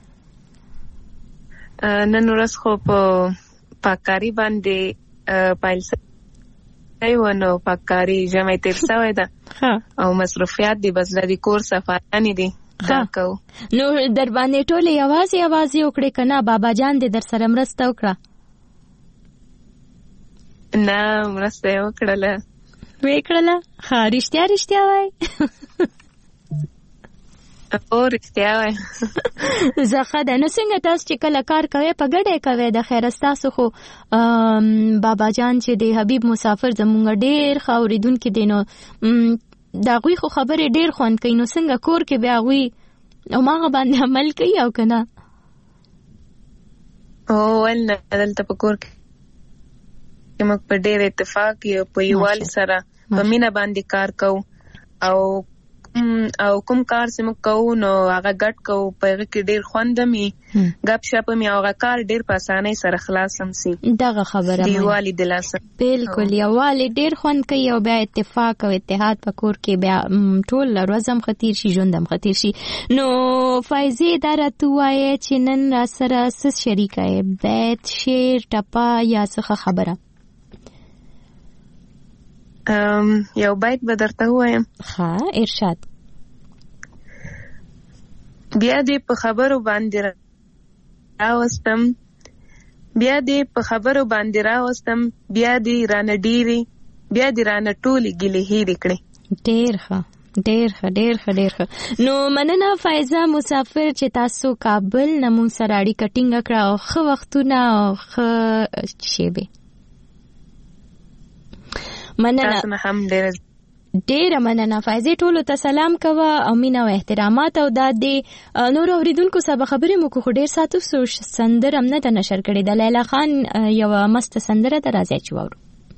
نن ورځ خو په پاککاري باندې پیل شوی و نو پاککاري ژمی تېر شوی ده او مصروفیات دي بس لري کور صفایانې دي دا کوو. نو در باندې ټولې یوازې یوازې وکړې که نه بابا جان دې در سره مرسته وکړه؟ نه مرسته یې وکړله. ویې کړله؟ ښه رښتیا رښتیا وایي؟ او رښتیا وایي. زه ښه ده. نو څنګه تاسو چې کله کار کوئ په ګډه یې کوئ د خیره ستاسو خو بابا جان چې دی حبیب مسافر زمونږ ډېر ښه اورېدونکي دی نو د هغوی خو خبرې ډېر خوند کوي نو څنګه کور کې بیا هغوی هماغه باندې عمل کوي او که نه؟ او ول نه دلته په کور کې موږ په ډېر اتفاق یو په یووالي سره په مینه باندې کار کوو او او کوم کار چې موږ کوو نو هغه ګډ کوو په هغه کې ډېر خوند هم وي ګپ شپ هم هغه کار ډېر په اسانۍ سره خلاص هم سي. دغه خبره د یووالي د لاسه بالکل یووالی ډېر خوند کوي او بیا اتفاق او اتحاد په کور کې بیا ټول ورځ هم ښه تېر شي ژوند هم ښه تېر شي. نو فایزې دا راته ووایه چې نن را سره څه شریکه یې بیت شعر ټپه یا څه خبره؟ یو بیت به درته ووایم. ښه ارشاد. بیا دې په خبرو باندې راوستم بیا دې په خبرو باندې راوستم بیا دې رانه ډېرې بیا دې رانه ټولې ګیلې هېرې کړې. ډېر ښه ډېر ښه ډېر ښه ډېر ښه. نو مننه فایزه مسافر چې تاسو کابل نه مونږ سره اړیکه ټینګه کړه او ښه وختونه او ښه شیبې. مننه تاسو نه هم ډېر ډیره مننه فایزه. ټولو ته سلام کوه او مینا او احترامات او د دې نور اوریدونکو سره خبرې مو کو ډیر ساتو سندره هم نه د نشر کړي د لیلا خان یو مست سندره د راځي چې وورو.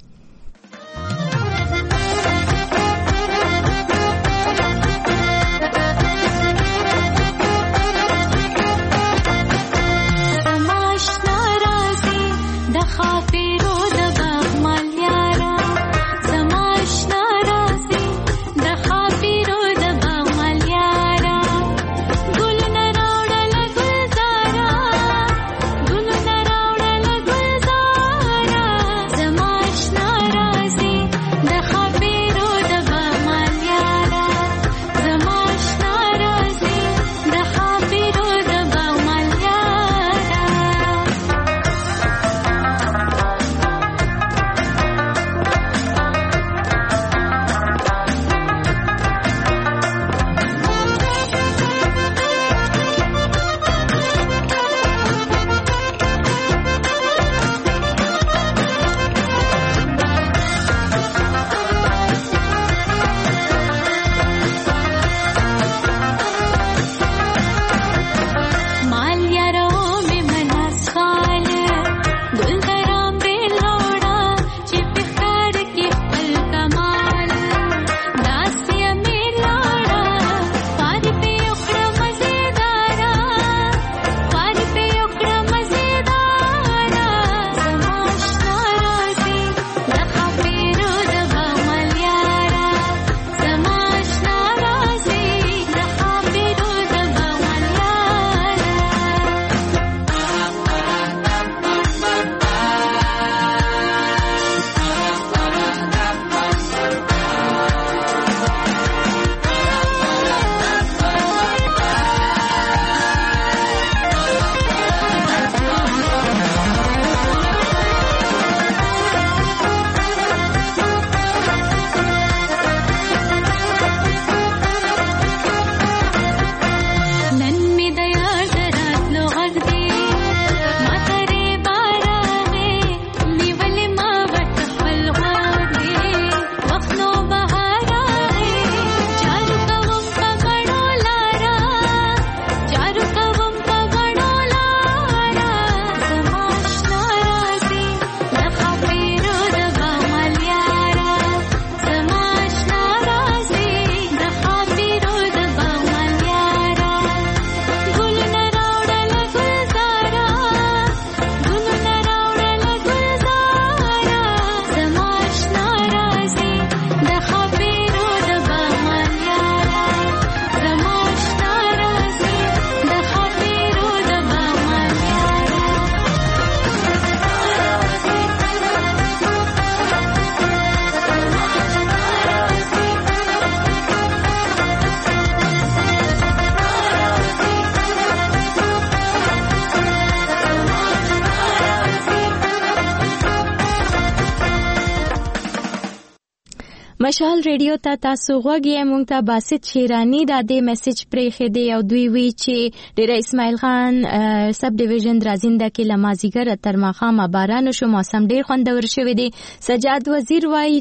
مشال ریډیو ته تاسو غوږی مونږ ته باسط شیرانی دا د میسج پرې خېدی او دوی وی چې ډیر اسماعیل خان سب ډیویژن درازنده کې لمازیګر تر ماخامه باران شو موسم ډیر خوندور شوی دی. سجاد وزیر وایي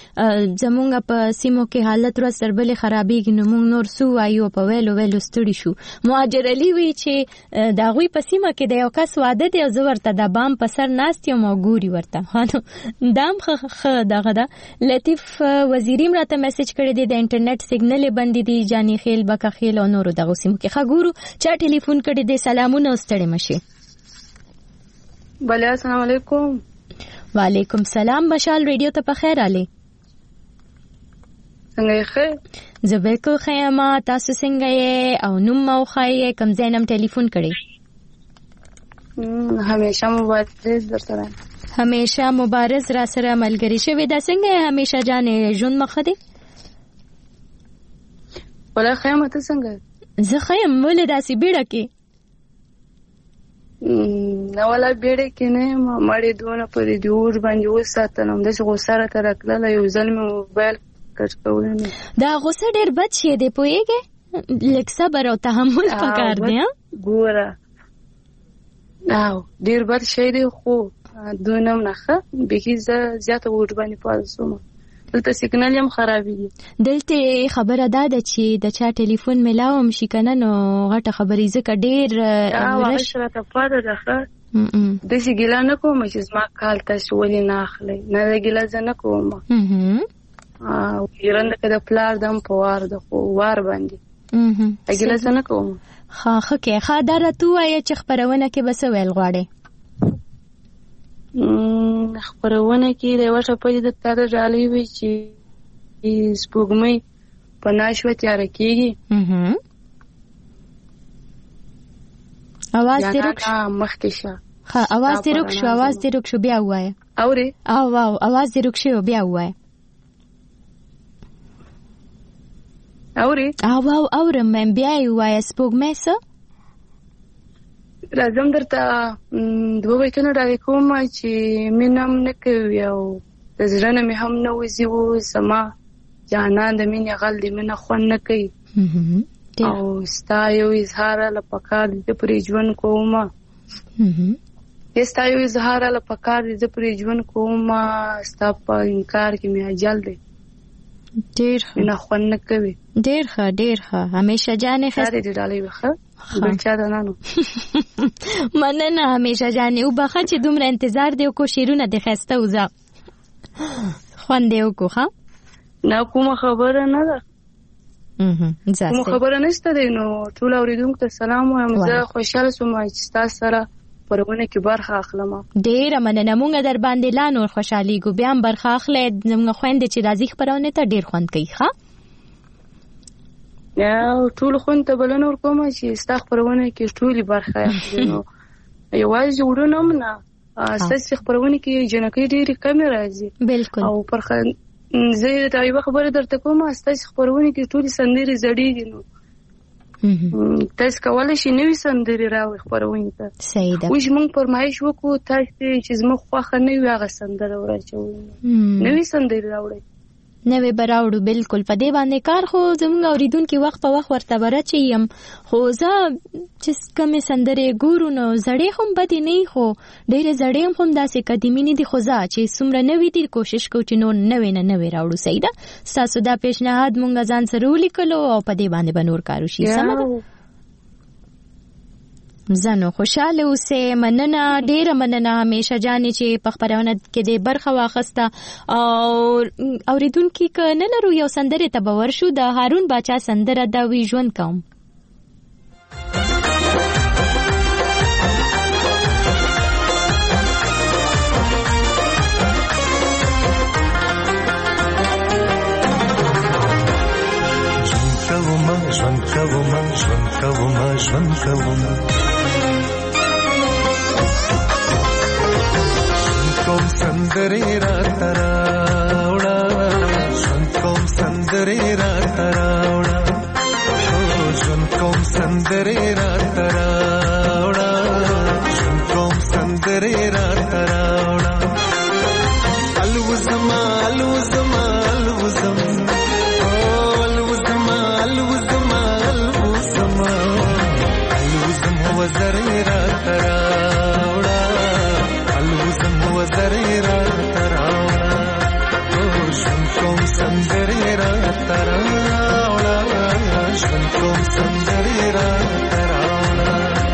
چې زمونږ په سیمو کې حالت ورځ تر بلې خرابېږي نو مونږ نور سو وایو په ویلو ویلو ستړي شو. مهاجر علي وی چې دا غوي په سیمه کې د یو کس واده دی او زه ورته د بام په سر ناست یم او ګوري ورته هانو دام خ دغه دا لطیف وزیری مراته میسج کړی دی د انټرنیټ سیګنل باندې دی جانی خیل بکا خیل او نورو دغه سیمو کې خګورو چا ټلیفون کړی دی. سلامونه ستړي مشي. بله السلام علیکم. وعلیکم سلام. مشال ریډیو ته په خیر علي. څنګه ښه؟ زه بالکل ښه یم. تاسو څنګه یې او نوم مو ښایي کوم ځای نه ټلیفون کړی؟ همیشه مبارز در سره همیشه مبارز را سره ملګری شوی دا څنګه همیشه جانې ژوند مخه دی؟ ولا خیمه ته څنګه؟ زه خیم ولې داسې بیړه کې؟ نه ولا بیړه کې نه مړې دونه پرې دی اور باندې وساتنم داسې غوسه راته راکړله یو ځل مې موبایل کټ کولی نه. دا غوسه ډېر بد شی دی پوهېږې؟ لږ صبر او تحمل پکار دی. ګوره او ډېر بد شی دی خو دونه هم نه ښه بیخي زه زیاته اور باندې پاته شوم دلته سیګنال هم خرابېږي. دلته خبره دا ده چې د چا ټلیفون ملاوم شي کنه نو غټه خبرې ځکه ډېر رش راته پاته ده ښه. داسې ګیله نه کوم چې زما کال تاسو ولې نه اخلئ. نه د ګیله زه نه کوم. ژرنده که د پلار دم په وار ده خو وار باندې ګیله زه نه کوم. ښه ښه کې ښه دا راته ووایه چې خپرونه کې به څه ویل غواړې؟ خپرونه کې د یوه ټپلې د تا د ډالۍ وي چې سپوږمۍ پناه شوه تیاره کېږي. اواز دې رک شو. مخکې شه. ښه اواز دې رک شو اواز دې رک شو بیا ووایه. اورې؟ او او اواز دې رک شو بیا ووایه. اورې؟ او او اورم بیا یې ووایه. سپوږمۍ څه؟ راځم درته دوه بیتونه ډالۍ کوم چې مینه هم نه کوي او د زړه نه مې هم نه وځي. اوس زما جانان د مینې غل د مینه خوند نه کوي او ستا یو اظهار له پکار د پرې ژوند کوم. ستا یو اظهار له پکار د پرې ژوند کوم. ستا په انکار کې مې اجل دی. ډېر ښه. مینه خوند نه کوي. ډېر ښه ډېر ښه. همیشه جانې ښه دې ډالۍ وښه بچا ده نانو. مننه همیشه جانې وبخه چې دومره انتظار دی وکړو. شعرونه دې ښایسته وځه خوند دې وکړو. ښه نه کومه خبره نه ده. کومه خبره نشته دی. نو ټول اورېدونکو ته سلام وایم. زه خوشحاله شوم چې ستاسو سره خپرونه کې برخه اخلم. ډېره مننه. مونږ در باندې لا نور خوشحالېږو. بیا هم برخه اخلی. زموږ خویندې چې راځي خپرونې ته ډېر خوند کوي. ښه ټولو خویندو ته بلنه ورکوم چې ستا خپرونه کې ټولې برخه اخلي. نو یوازې وړونه هم نه ستاسې خپرونې کې جنکۍ ډېرې کمې راځي. بلکل. او پر زه دا یوه خبره درته کوم ستاسې خپرونې کې ټولې سندرې زړې دي. نو تاسو کولی شئ نوې سندرې راوړئ خپرونې ته. صحیح ده. اوس موږ فرمایش وکړو تاسو چې زموږ خوښه نه وي هغه سندره وراچوئ. نوې سندرې راوړئ. نوې به راوړو. بلکل په دې باندې کار خو زموږ اورېدونکي وخت په وخت ورته به رچې یم. خو زه چې کمې سندرې ګورو نو زړې هم بدې نه وي خو ډېرې زړې هم هم داسې قدیمي نه دي. خو زه چې څومره نوې دي کوشش کوو چې نور نوې نه نوې راوړو. صحیح ده. ستاسو دا پیشنهاد مونږ ځان سره ولیکلو او په دې باندې به نور کار وشي. سمه ده. زه نو خوشحاله اوسئ. مننه ډېره مننه همیشه جانې چې په خپرونه کې دې برخه واخیسته. او اورېدونکي که نه لرو یو سندرې ته به ورشو. د هارون باچا سندره دا وي ژوند کوم. ژوند کوم ژوند کوم ژوند کوم کوم سندرې راته راوړه. ژوند کوم سندرې راته راوړه. ژوند کوم سندرې راته راوړه. ژوند کوم سندرې راته راوړه. الوزما الوزما الوزما وزرې راته راوړه. الوزم وزرې راته راوړه. ژوند کوم سندرې راته راوړه. ژوند کوم سندرې راته راوړه.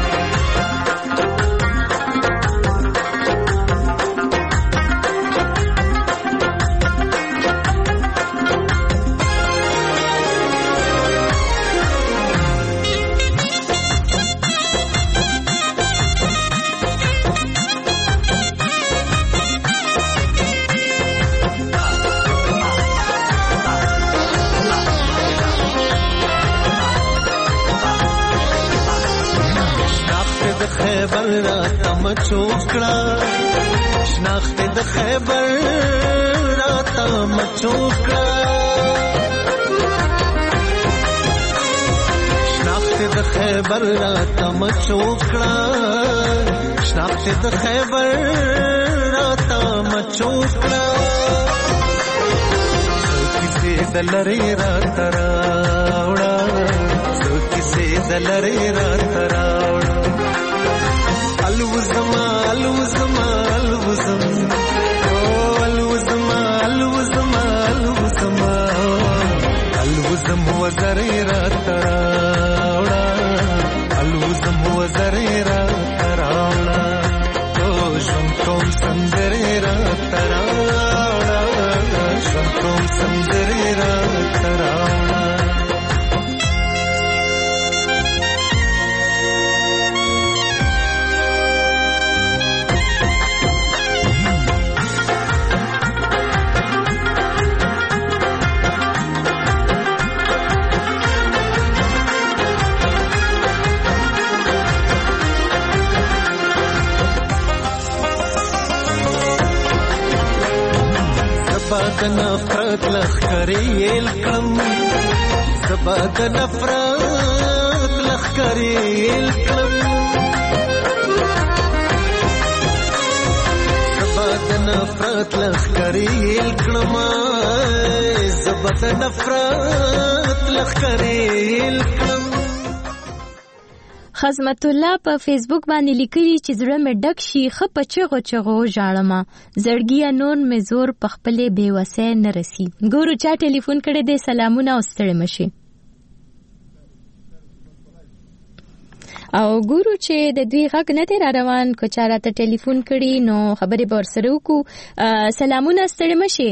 خیبر راته مچوکړه. شناخت د خیبر راته مچوکړه. شناخت د خیبر راته مچوکړه. شناخت د خیبر راته مچوکړه. څو کیسې د لرې راته راوړه. څو کیسې د لرې راته راوړه. الوزما الوزما الوزم الوزما الوزما الوزم د نفرت لخکرې الکم زبا د نفرت لخکرې الکم زبا د نفرت لخکرې الکم زبا د نفرت لخکرې الکم. خزمت الله په فیسبوک باندې لیکلي چې زړه مې ډک شي خه په چغو چغو ژاړم زړګیا نور مې زور په خپلې بې وسې نه رسی. ګورو چا ټلیفون کړی دی سلامونه او ستړي مشي. او ګورو چې د دوی غږ نه دی را روان کو چا راته ټلیفون کړي نو خبرې به ورسره وکړو. سلامونه ستړي مشي.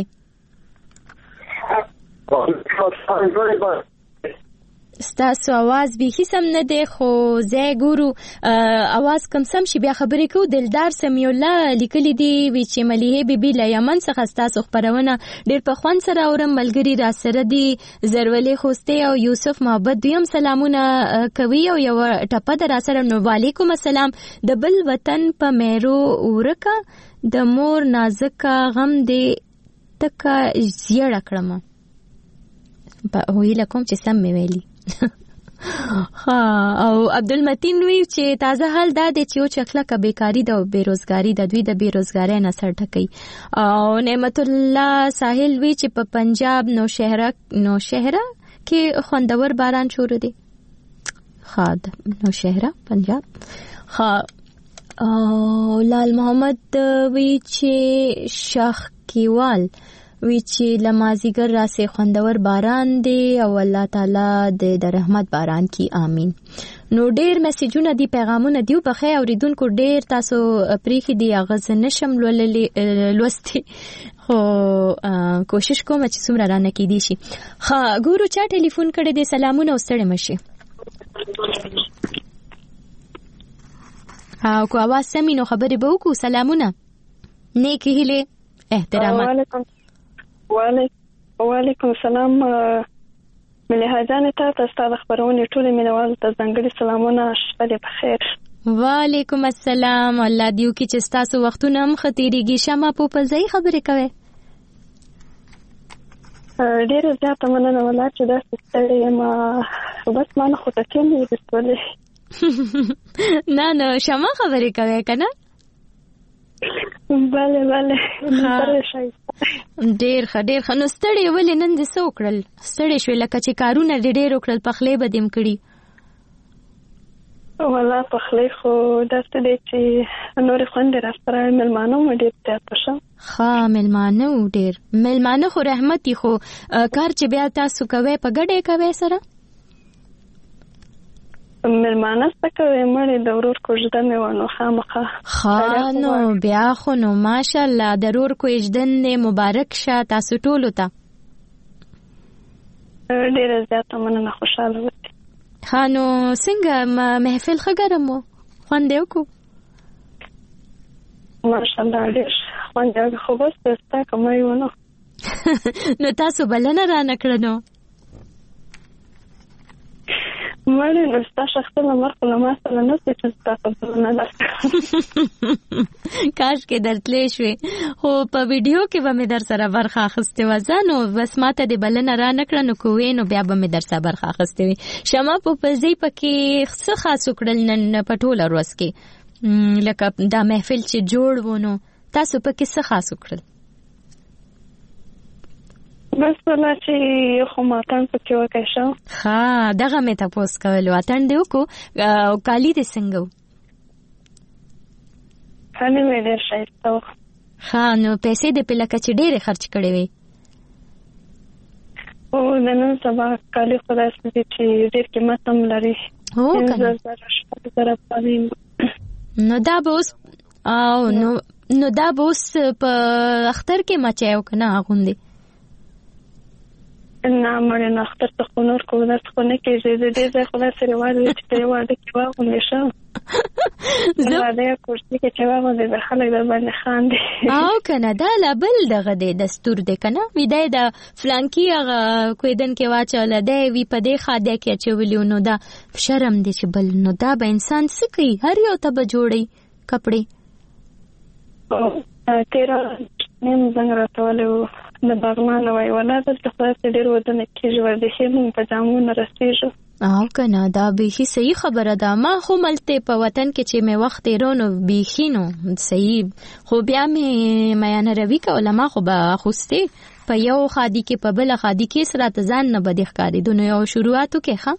ستاسو आवाज به هیڅ هم نه دی خو زه ګورو आवाज کم سم شي بیا خبرې کو. دلدار سمیع الله لیکلي دی وی چې ملیحه بیبي له یمن څخه ستاسو خبرونه ډېر په خوند سره اورم ملګری را سره دی زرولې خوسته او یوسف محبت دویم سلامونه کوي او یو ټپه در سره نو وعلیکم السلام. د بل وطن په مېرو ورکا د مور نازکا غم دی تکا زیړه کړم په ویل کوم چې سم مې ویلي. ها او عبدالمتین وی چې تازه حال دا دی چې او چخله ک بیکاری د بیروزګاری د دوی د بیروزګاری نه سر ټکي. او نعمت الله ساحل وی چې په پنجاب نو شهره نو شهره کې خوندور باران شروع دی. خاد نو شهره پنجاب. ها او لال محمد وی چې شاخ کیوال وی چې لمازیګر راسه خوندور باران دی او الله تعالی د رحمت باران کی آمین. نو ډیر میسجونه دی پیغامونه دیو بخې اوریدونکو ډیر تاسو پریخي دی اغاز نشم لوستي خو کوشش کوم چې څومره رانه کې دي شي. ها ګورو چا ټلیفون کړی دی سلامونه واستړی مشي. ها کو आवाज سمې نو خبرې به وکړو. سلامونه نیک هیله احترامات. وعلیکم وعلیکم السلام. ملیحه جان ته تاسو خبرونه ټول مینوال ته ځنګړي سلامونه شپه دې بخیر. وعلیکم السلام. الله دیو کی چې تاسو وختونه هم ختیریږي شمه په پزای خبرې کوي. ډیر زیاته مننه ولا چې دا ستړي ما بس ما نه خو تکې نه دستولې. نه نه شمه خبرې کوي کنه. bale bale ډیر ښه ډیر ښه. نو ستړي ولې نن دې څه وکړل؟ ستړي شوې لکه چې کارونه دې ډېر وکړل پخلی به دې م کړي؟ والله پخلی خو داسې دی چې نورې خوندې راسره مېلمانه مو ډېر زیاته شه. ښه مېلمانه و ډېر مېلمانه خو رحمت دي خو کار چې بیا تاسو کوئ په ګډه یې کوئ سره؟ مېلمانه څه کوي مړې د ورور کوژده مې وه نو خامخا. ښه نو بیا خو نو ماشاءالله د ورور کوژدن دې مبارک شه تاسو ټولو ته. ډېره زیاته مننه خوشحاله اوسئ. ښه نو څنګه محفل ښه ګرم و خوند یې وکړو؟ ماشاءالله ډېر خوند یې وکړو خو بس ستا کمی و نو. نو تاسو بلنه رانه کړه نو؟ مړې نو ستا شخصي نمبر خو له ما سره نشته چې ستا خبرونه درکړم. کاشکې درتلی شوې خو په ویډیو کې به مې در سره برخه اخیستې وه زه نو بس ما ته دې بلنه رانه کړه نو که وې نو بیا به مې در سره برخه اخیستې وي. شمه پوپلزۍ پکې څه خاص وکړل نن په ټوله ورځ کې لکه دا محفل چې جوړ و نو تاسو پکې څه خاص وکړل؟ بس ولا چې خو ماتن پکې وکړی شو. ښه دغه مې تپوس کول اتڼ دې وکړو او کالي دې څنګه و؟ کالي مې ډېر ښایسته و. ښه نو پیسې دې پې لکه چې ډېرې خرچ کړې وې؟ او د نن سبا کالي خو داسې دي چې ډېر قیمت هم لري. هو که نه نو دا به اوس او نو نو دا به اوس په اختر کې مچی او که نه اغوندې؟ نه مړې نه اختر ته خو نور کو درس خو نه کېږي زه دې ځای خو داسې رواج دی چې په یو واده کې واغوندې شه د واده یا کورسي کې چې واغوندې د خلک در باندې خاندي. او که نه دا لا بل دغه دی دستور دی که نه وي دی د فلانکي هغه کویدن کې واچوله دی وي په دې خاده کې اچولي نو دا شرم دی چې بل نو دا به انسان څه کوي هر یو ته به جوړی کپړې. تېره نیم زنګ راته ولی و د بغمان وای ولادت د خدای په ډیر ودونه کې جوړ دي چې موږ په جامو رسېږو. او کنه دا به هي صحیح خبره ده. ما خو ملته په وطن کې چې مې وخت رونو بيخینو صحیح خو بیا مې میانه روي کوله ما خو به خوسته په یو خادي کې په بل خادي کې سره ځان نه بد ښکاری دنه یو شروعاتو کې ښه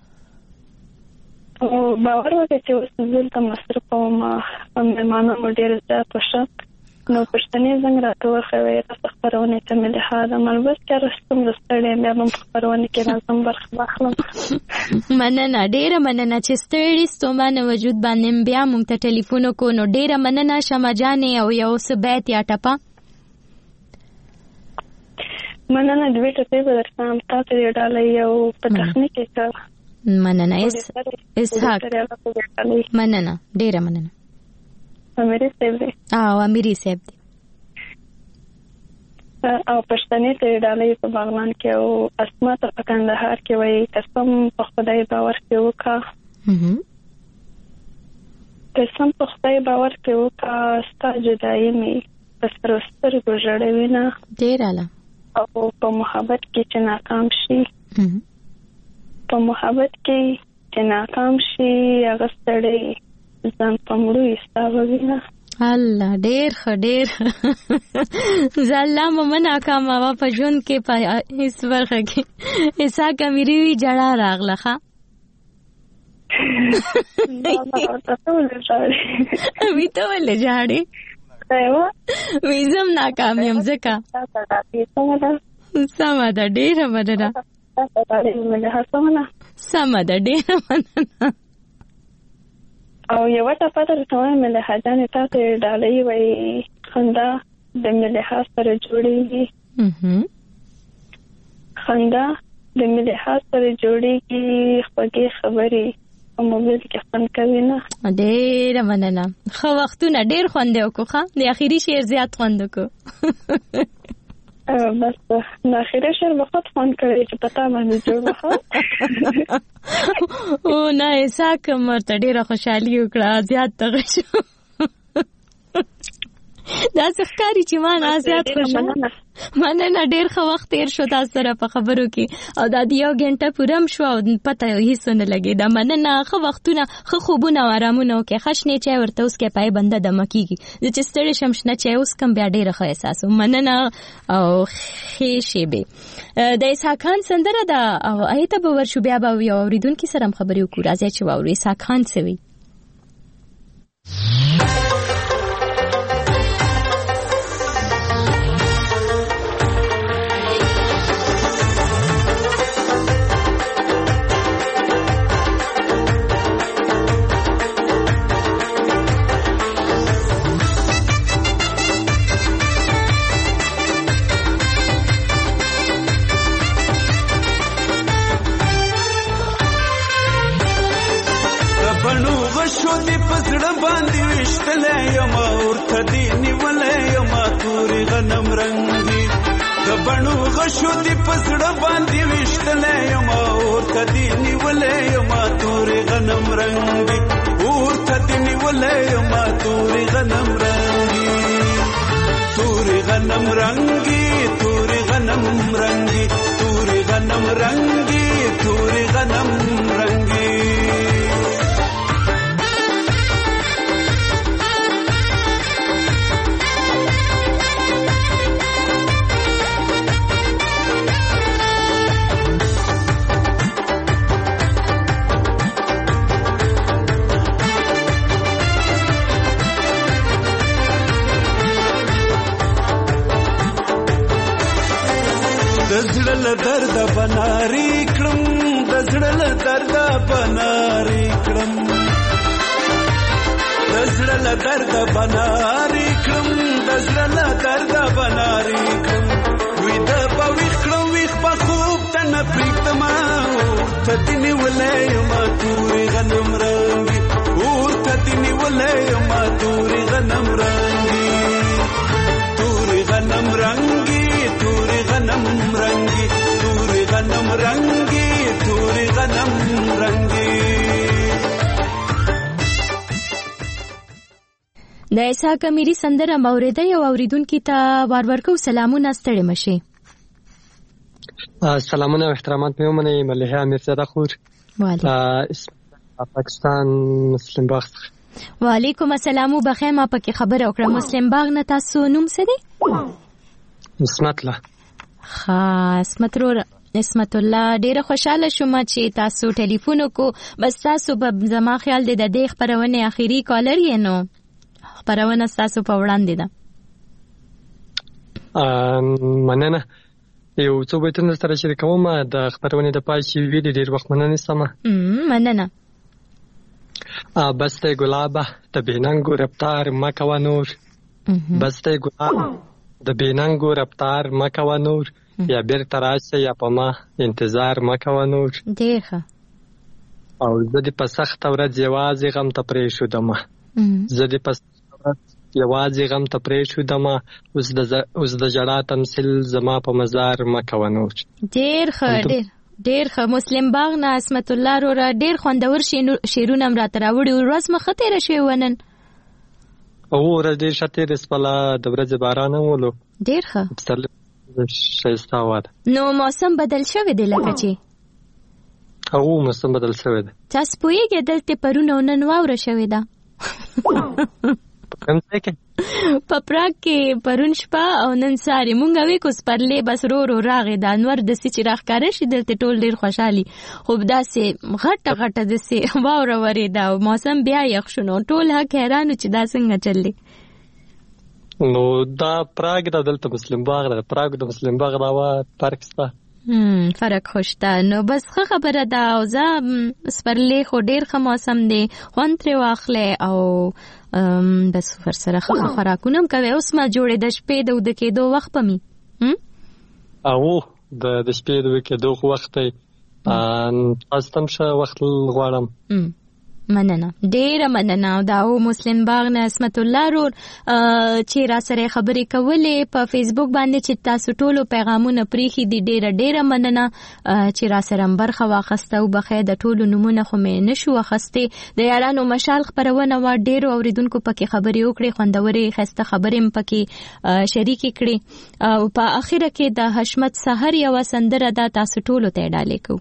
او باور وکړئ چې اوس دلته مصرف او ما مېلمانه مو ډېر زیات وشو نو پښتنې څنګه راته وخوي تاسو خبرونه ته مې له حاله ملبس کې رسوم لستړې بیا هم خبرونه کې لازم برخه واخلم. مننه ډېره مننه چې ستړي ستومانه وجود باندې بیا مونږ ته ټلیفون وکړو. نو ډېره مننه شمه جانې او یو څه بیت یا ټپه مننه دوی ته په درسام تاسو دې ډالۍ یو په تخنیک کې مننه اس اسحاق مننه ډېره مننه امیری صاحب دی او امیری صاحب دی او پښتنې ته ډالۍ په بغلان کې او اسما ته په کندهار کې وایي قسم په خدای باور کې وکا قسم په خدای باور کې وکا ستا جدایي مې په سرستر ګوژړوي نه ډېر اعلی او په محبت کې چې ناکام شي په محبت کې چې ناکام شي هغه ستړی ځان پمړو ایستاوینه الله ډېر ښه ډېر زله ممنه کاما وا په ژوند کې په هیڅ برخه کې ایسا کمیری وی جړه راغله ښه وی ته ولې جاړې وی زم ناکام یم ځکه سمه ده ډېره مننه سمه ده ډېره مننه او یو ټاپه درته وایم له حاجانې تاسو ډالۍ وایي خندا د ملحاظ سره جوړېږي خندا د ملحاظ سره جوړېږي خوږې خبرې په موبایل کې خوند کوي نه ډېره مننه ښه وختونه ډېر خوند یې وکړو ښه د اخري شعر زیات خوند وکړو بس د اخري شعر به خود خوند کوي چې پتا باندې جوړ وخت او نه ایسا کمرته ډېره خوشحالي وکړه زیات دغه شو دا څخکاری چې ما نه زیات خوشاله مننه ډېر ښه وخت تیر شو تاسو سره په خبرو کې او دا د یو غنټه پورم شو او پته هیڅ نه لګېده مننه ښه وختونه ښه خوبونه او ارامونه وکړئ ښه شنې چای ورته اوس کې پای بنده دمه کېږي زه چې ستړې شم شنه چای اوس کم بیا ډېره ښه احساس وم مننه او ښې شېبې د اسحاق خان سندره ده او هغې ته به ورشو بیا به یو اورېدونکي سره هم خبرې وکړو راځئ چې واورو اسحاق خان څه وایي بڼو غشو دی پسړه باندې وشتلې یم اور تدی نیولې یم تورې غنم رنگي اور تدی نیولې یم تورې غنم رنگي تورې غنم رنگي تورې غنم رنگي تورې غنم رنگي تورې غنم رنگي دزړل درد بناري کړم دزړل درد بناري کړم دزړل درد بناري کړم دزړل درد بناري کړم وې د پوښ کړم وې په خوب تن پریتم ته دې ولې ما تورې غنم رنگي اور ته دې ولې ما تورې غنم رنگي تورې غنم رنگي تورې غنم رنگي تورې غنم رنگي تورې غنم رنگي د اسحاق امیری سندره موریده یو اوریدونکو ته ورورکو سلامونه ستړي مشي. سلامونه او احترامات مې ومنئ. مليحه امیرزاده خور پاکستان مسلم باغ. وعلیکم السلام. بخیر. ما پکې خبره وکړه. مسلم باغ نه تاسو نوم څه دی؟ اسمت الله. ها اسمت رو اسمت الله ډیره خوشاله شوم چې تاسو ټلیفون وکړو. بس تاسو په زما خیال دی د دې خبرونه اخیری کالر یې نو خبرونه تاسو په وړاندې ده. مننه. یو څو بیتونه سره شریکوم د خبرونه د پای چې ویلې ډیر وخت مننه سمه. مننه. بس ته ګلابه د بیننګو رفتار مکوه نور. بس ته ګلابه د بیننګو رفتار مکوه نور. یا بیرته راشه یا په ما انتظار مکوه نور. ډیر ښه. او زه دې په سخته ورځ یوازې غم ته پرېښودمه. زه دې په سخته ورځ یوازې غم ته پرېښودمه. اوس د اوس د ژړا تمثیل زما په مزار مکوه نور. ډیر ښه. ډیر ډیر ښه. مسلم باغ نه اسمت الله وروره ډیر خوندور شعرونه هم راته راوړي. ورځ مو ښه تېره شوې ونن؟ او ورځ ډېر ښه تېره شوله. د ورځې باران هم ولو. ډېر ښه. ښایسته هوا ده. نو موسم بدل شوی دی لکه چې؟ او موسم بدل شوی دی. تاسو پوهېږئ دلته پرون او نن واوره شوې ده. کوم ځای کې؟ په پراګ کې پرون شپه او نن ساري مونږ وې کو سپرلې بس رو رو راغې د انور دسې چې راښکاره شي دلته ټول ډېر خوشحالي. خو داسې غټه غټه داسې واوره ورېده او موسم بیا یخ شو. نو ټول حق حیرانو چې دا څنګه چل دی. نو دا پراګ ده دلته مسلم باغ ده. پراګ د مسلم باغ دا وا فرق شته. فرق خوشته. نو بس ښه خبره ده. او زه سپرلې خو ډېر ښه موسم دی. خوند ترې واخلئ او بس ورسره ښه خوراکونه هم کوئ. اوس ما جوړې د شپې د وده کېدو وخت به مې او د شپې د وده کېدو وخت دی. تاسو ته هم ښه وخت غواړم. مننه. ډیره مننه. او دا او مسلم باغ نه اسمت الله رور چې را سره خبرې کولې په فیسبوک باندې چې تاسو ټولو پیغامونه پریخي دي. ډیره ډیره مننه چې را سره برخه واخسته. او بخیر د ټولو نمونه خو مې نشو واخسته. د یارانو مشال خبرونه وا ډیرو اوریدونکو پکې خبرې وکړي. خوندورې خسته خبرې هم پکې شریک کړي. او په اخر کې د حشمت سحر یو سندره دا تاسو ټولو ته ډالې کو.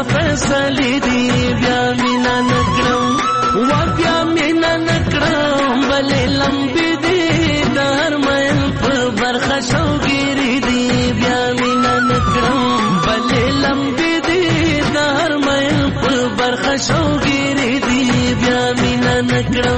فیصلې دي بیا مینا نکړم وا بیا مینا نکړم بلې لمبې دي د هر مین په برخه شوګيري دي بیا مینا نکړم بلې لمبې دي د هر مین په برخه شوګيري دي بیا مینا نکړم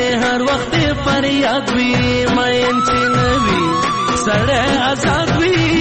یاد وی مین چې نوی سړی آزاد وی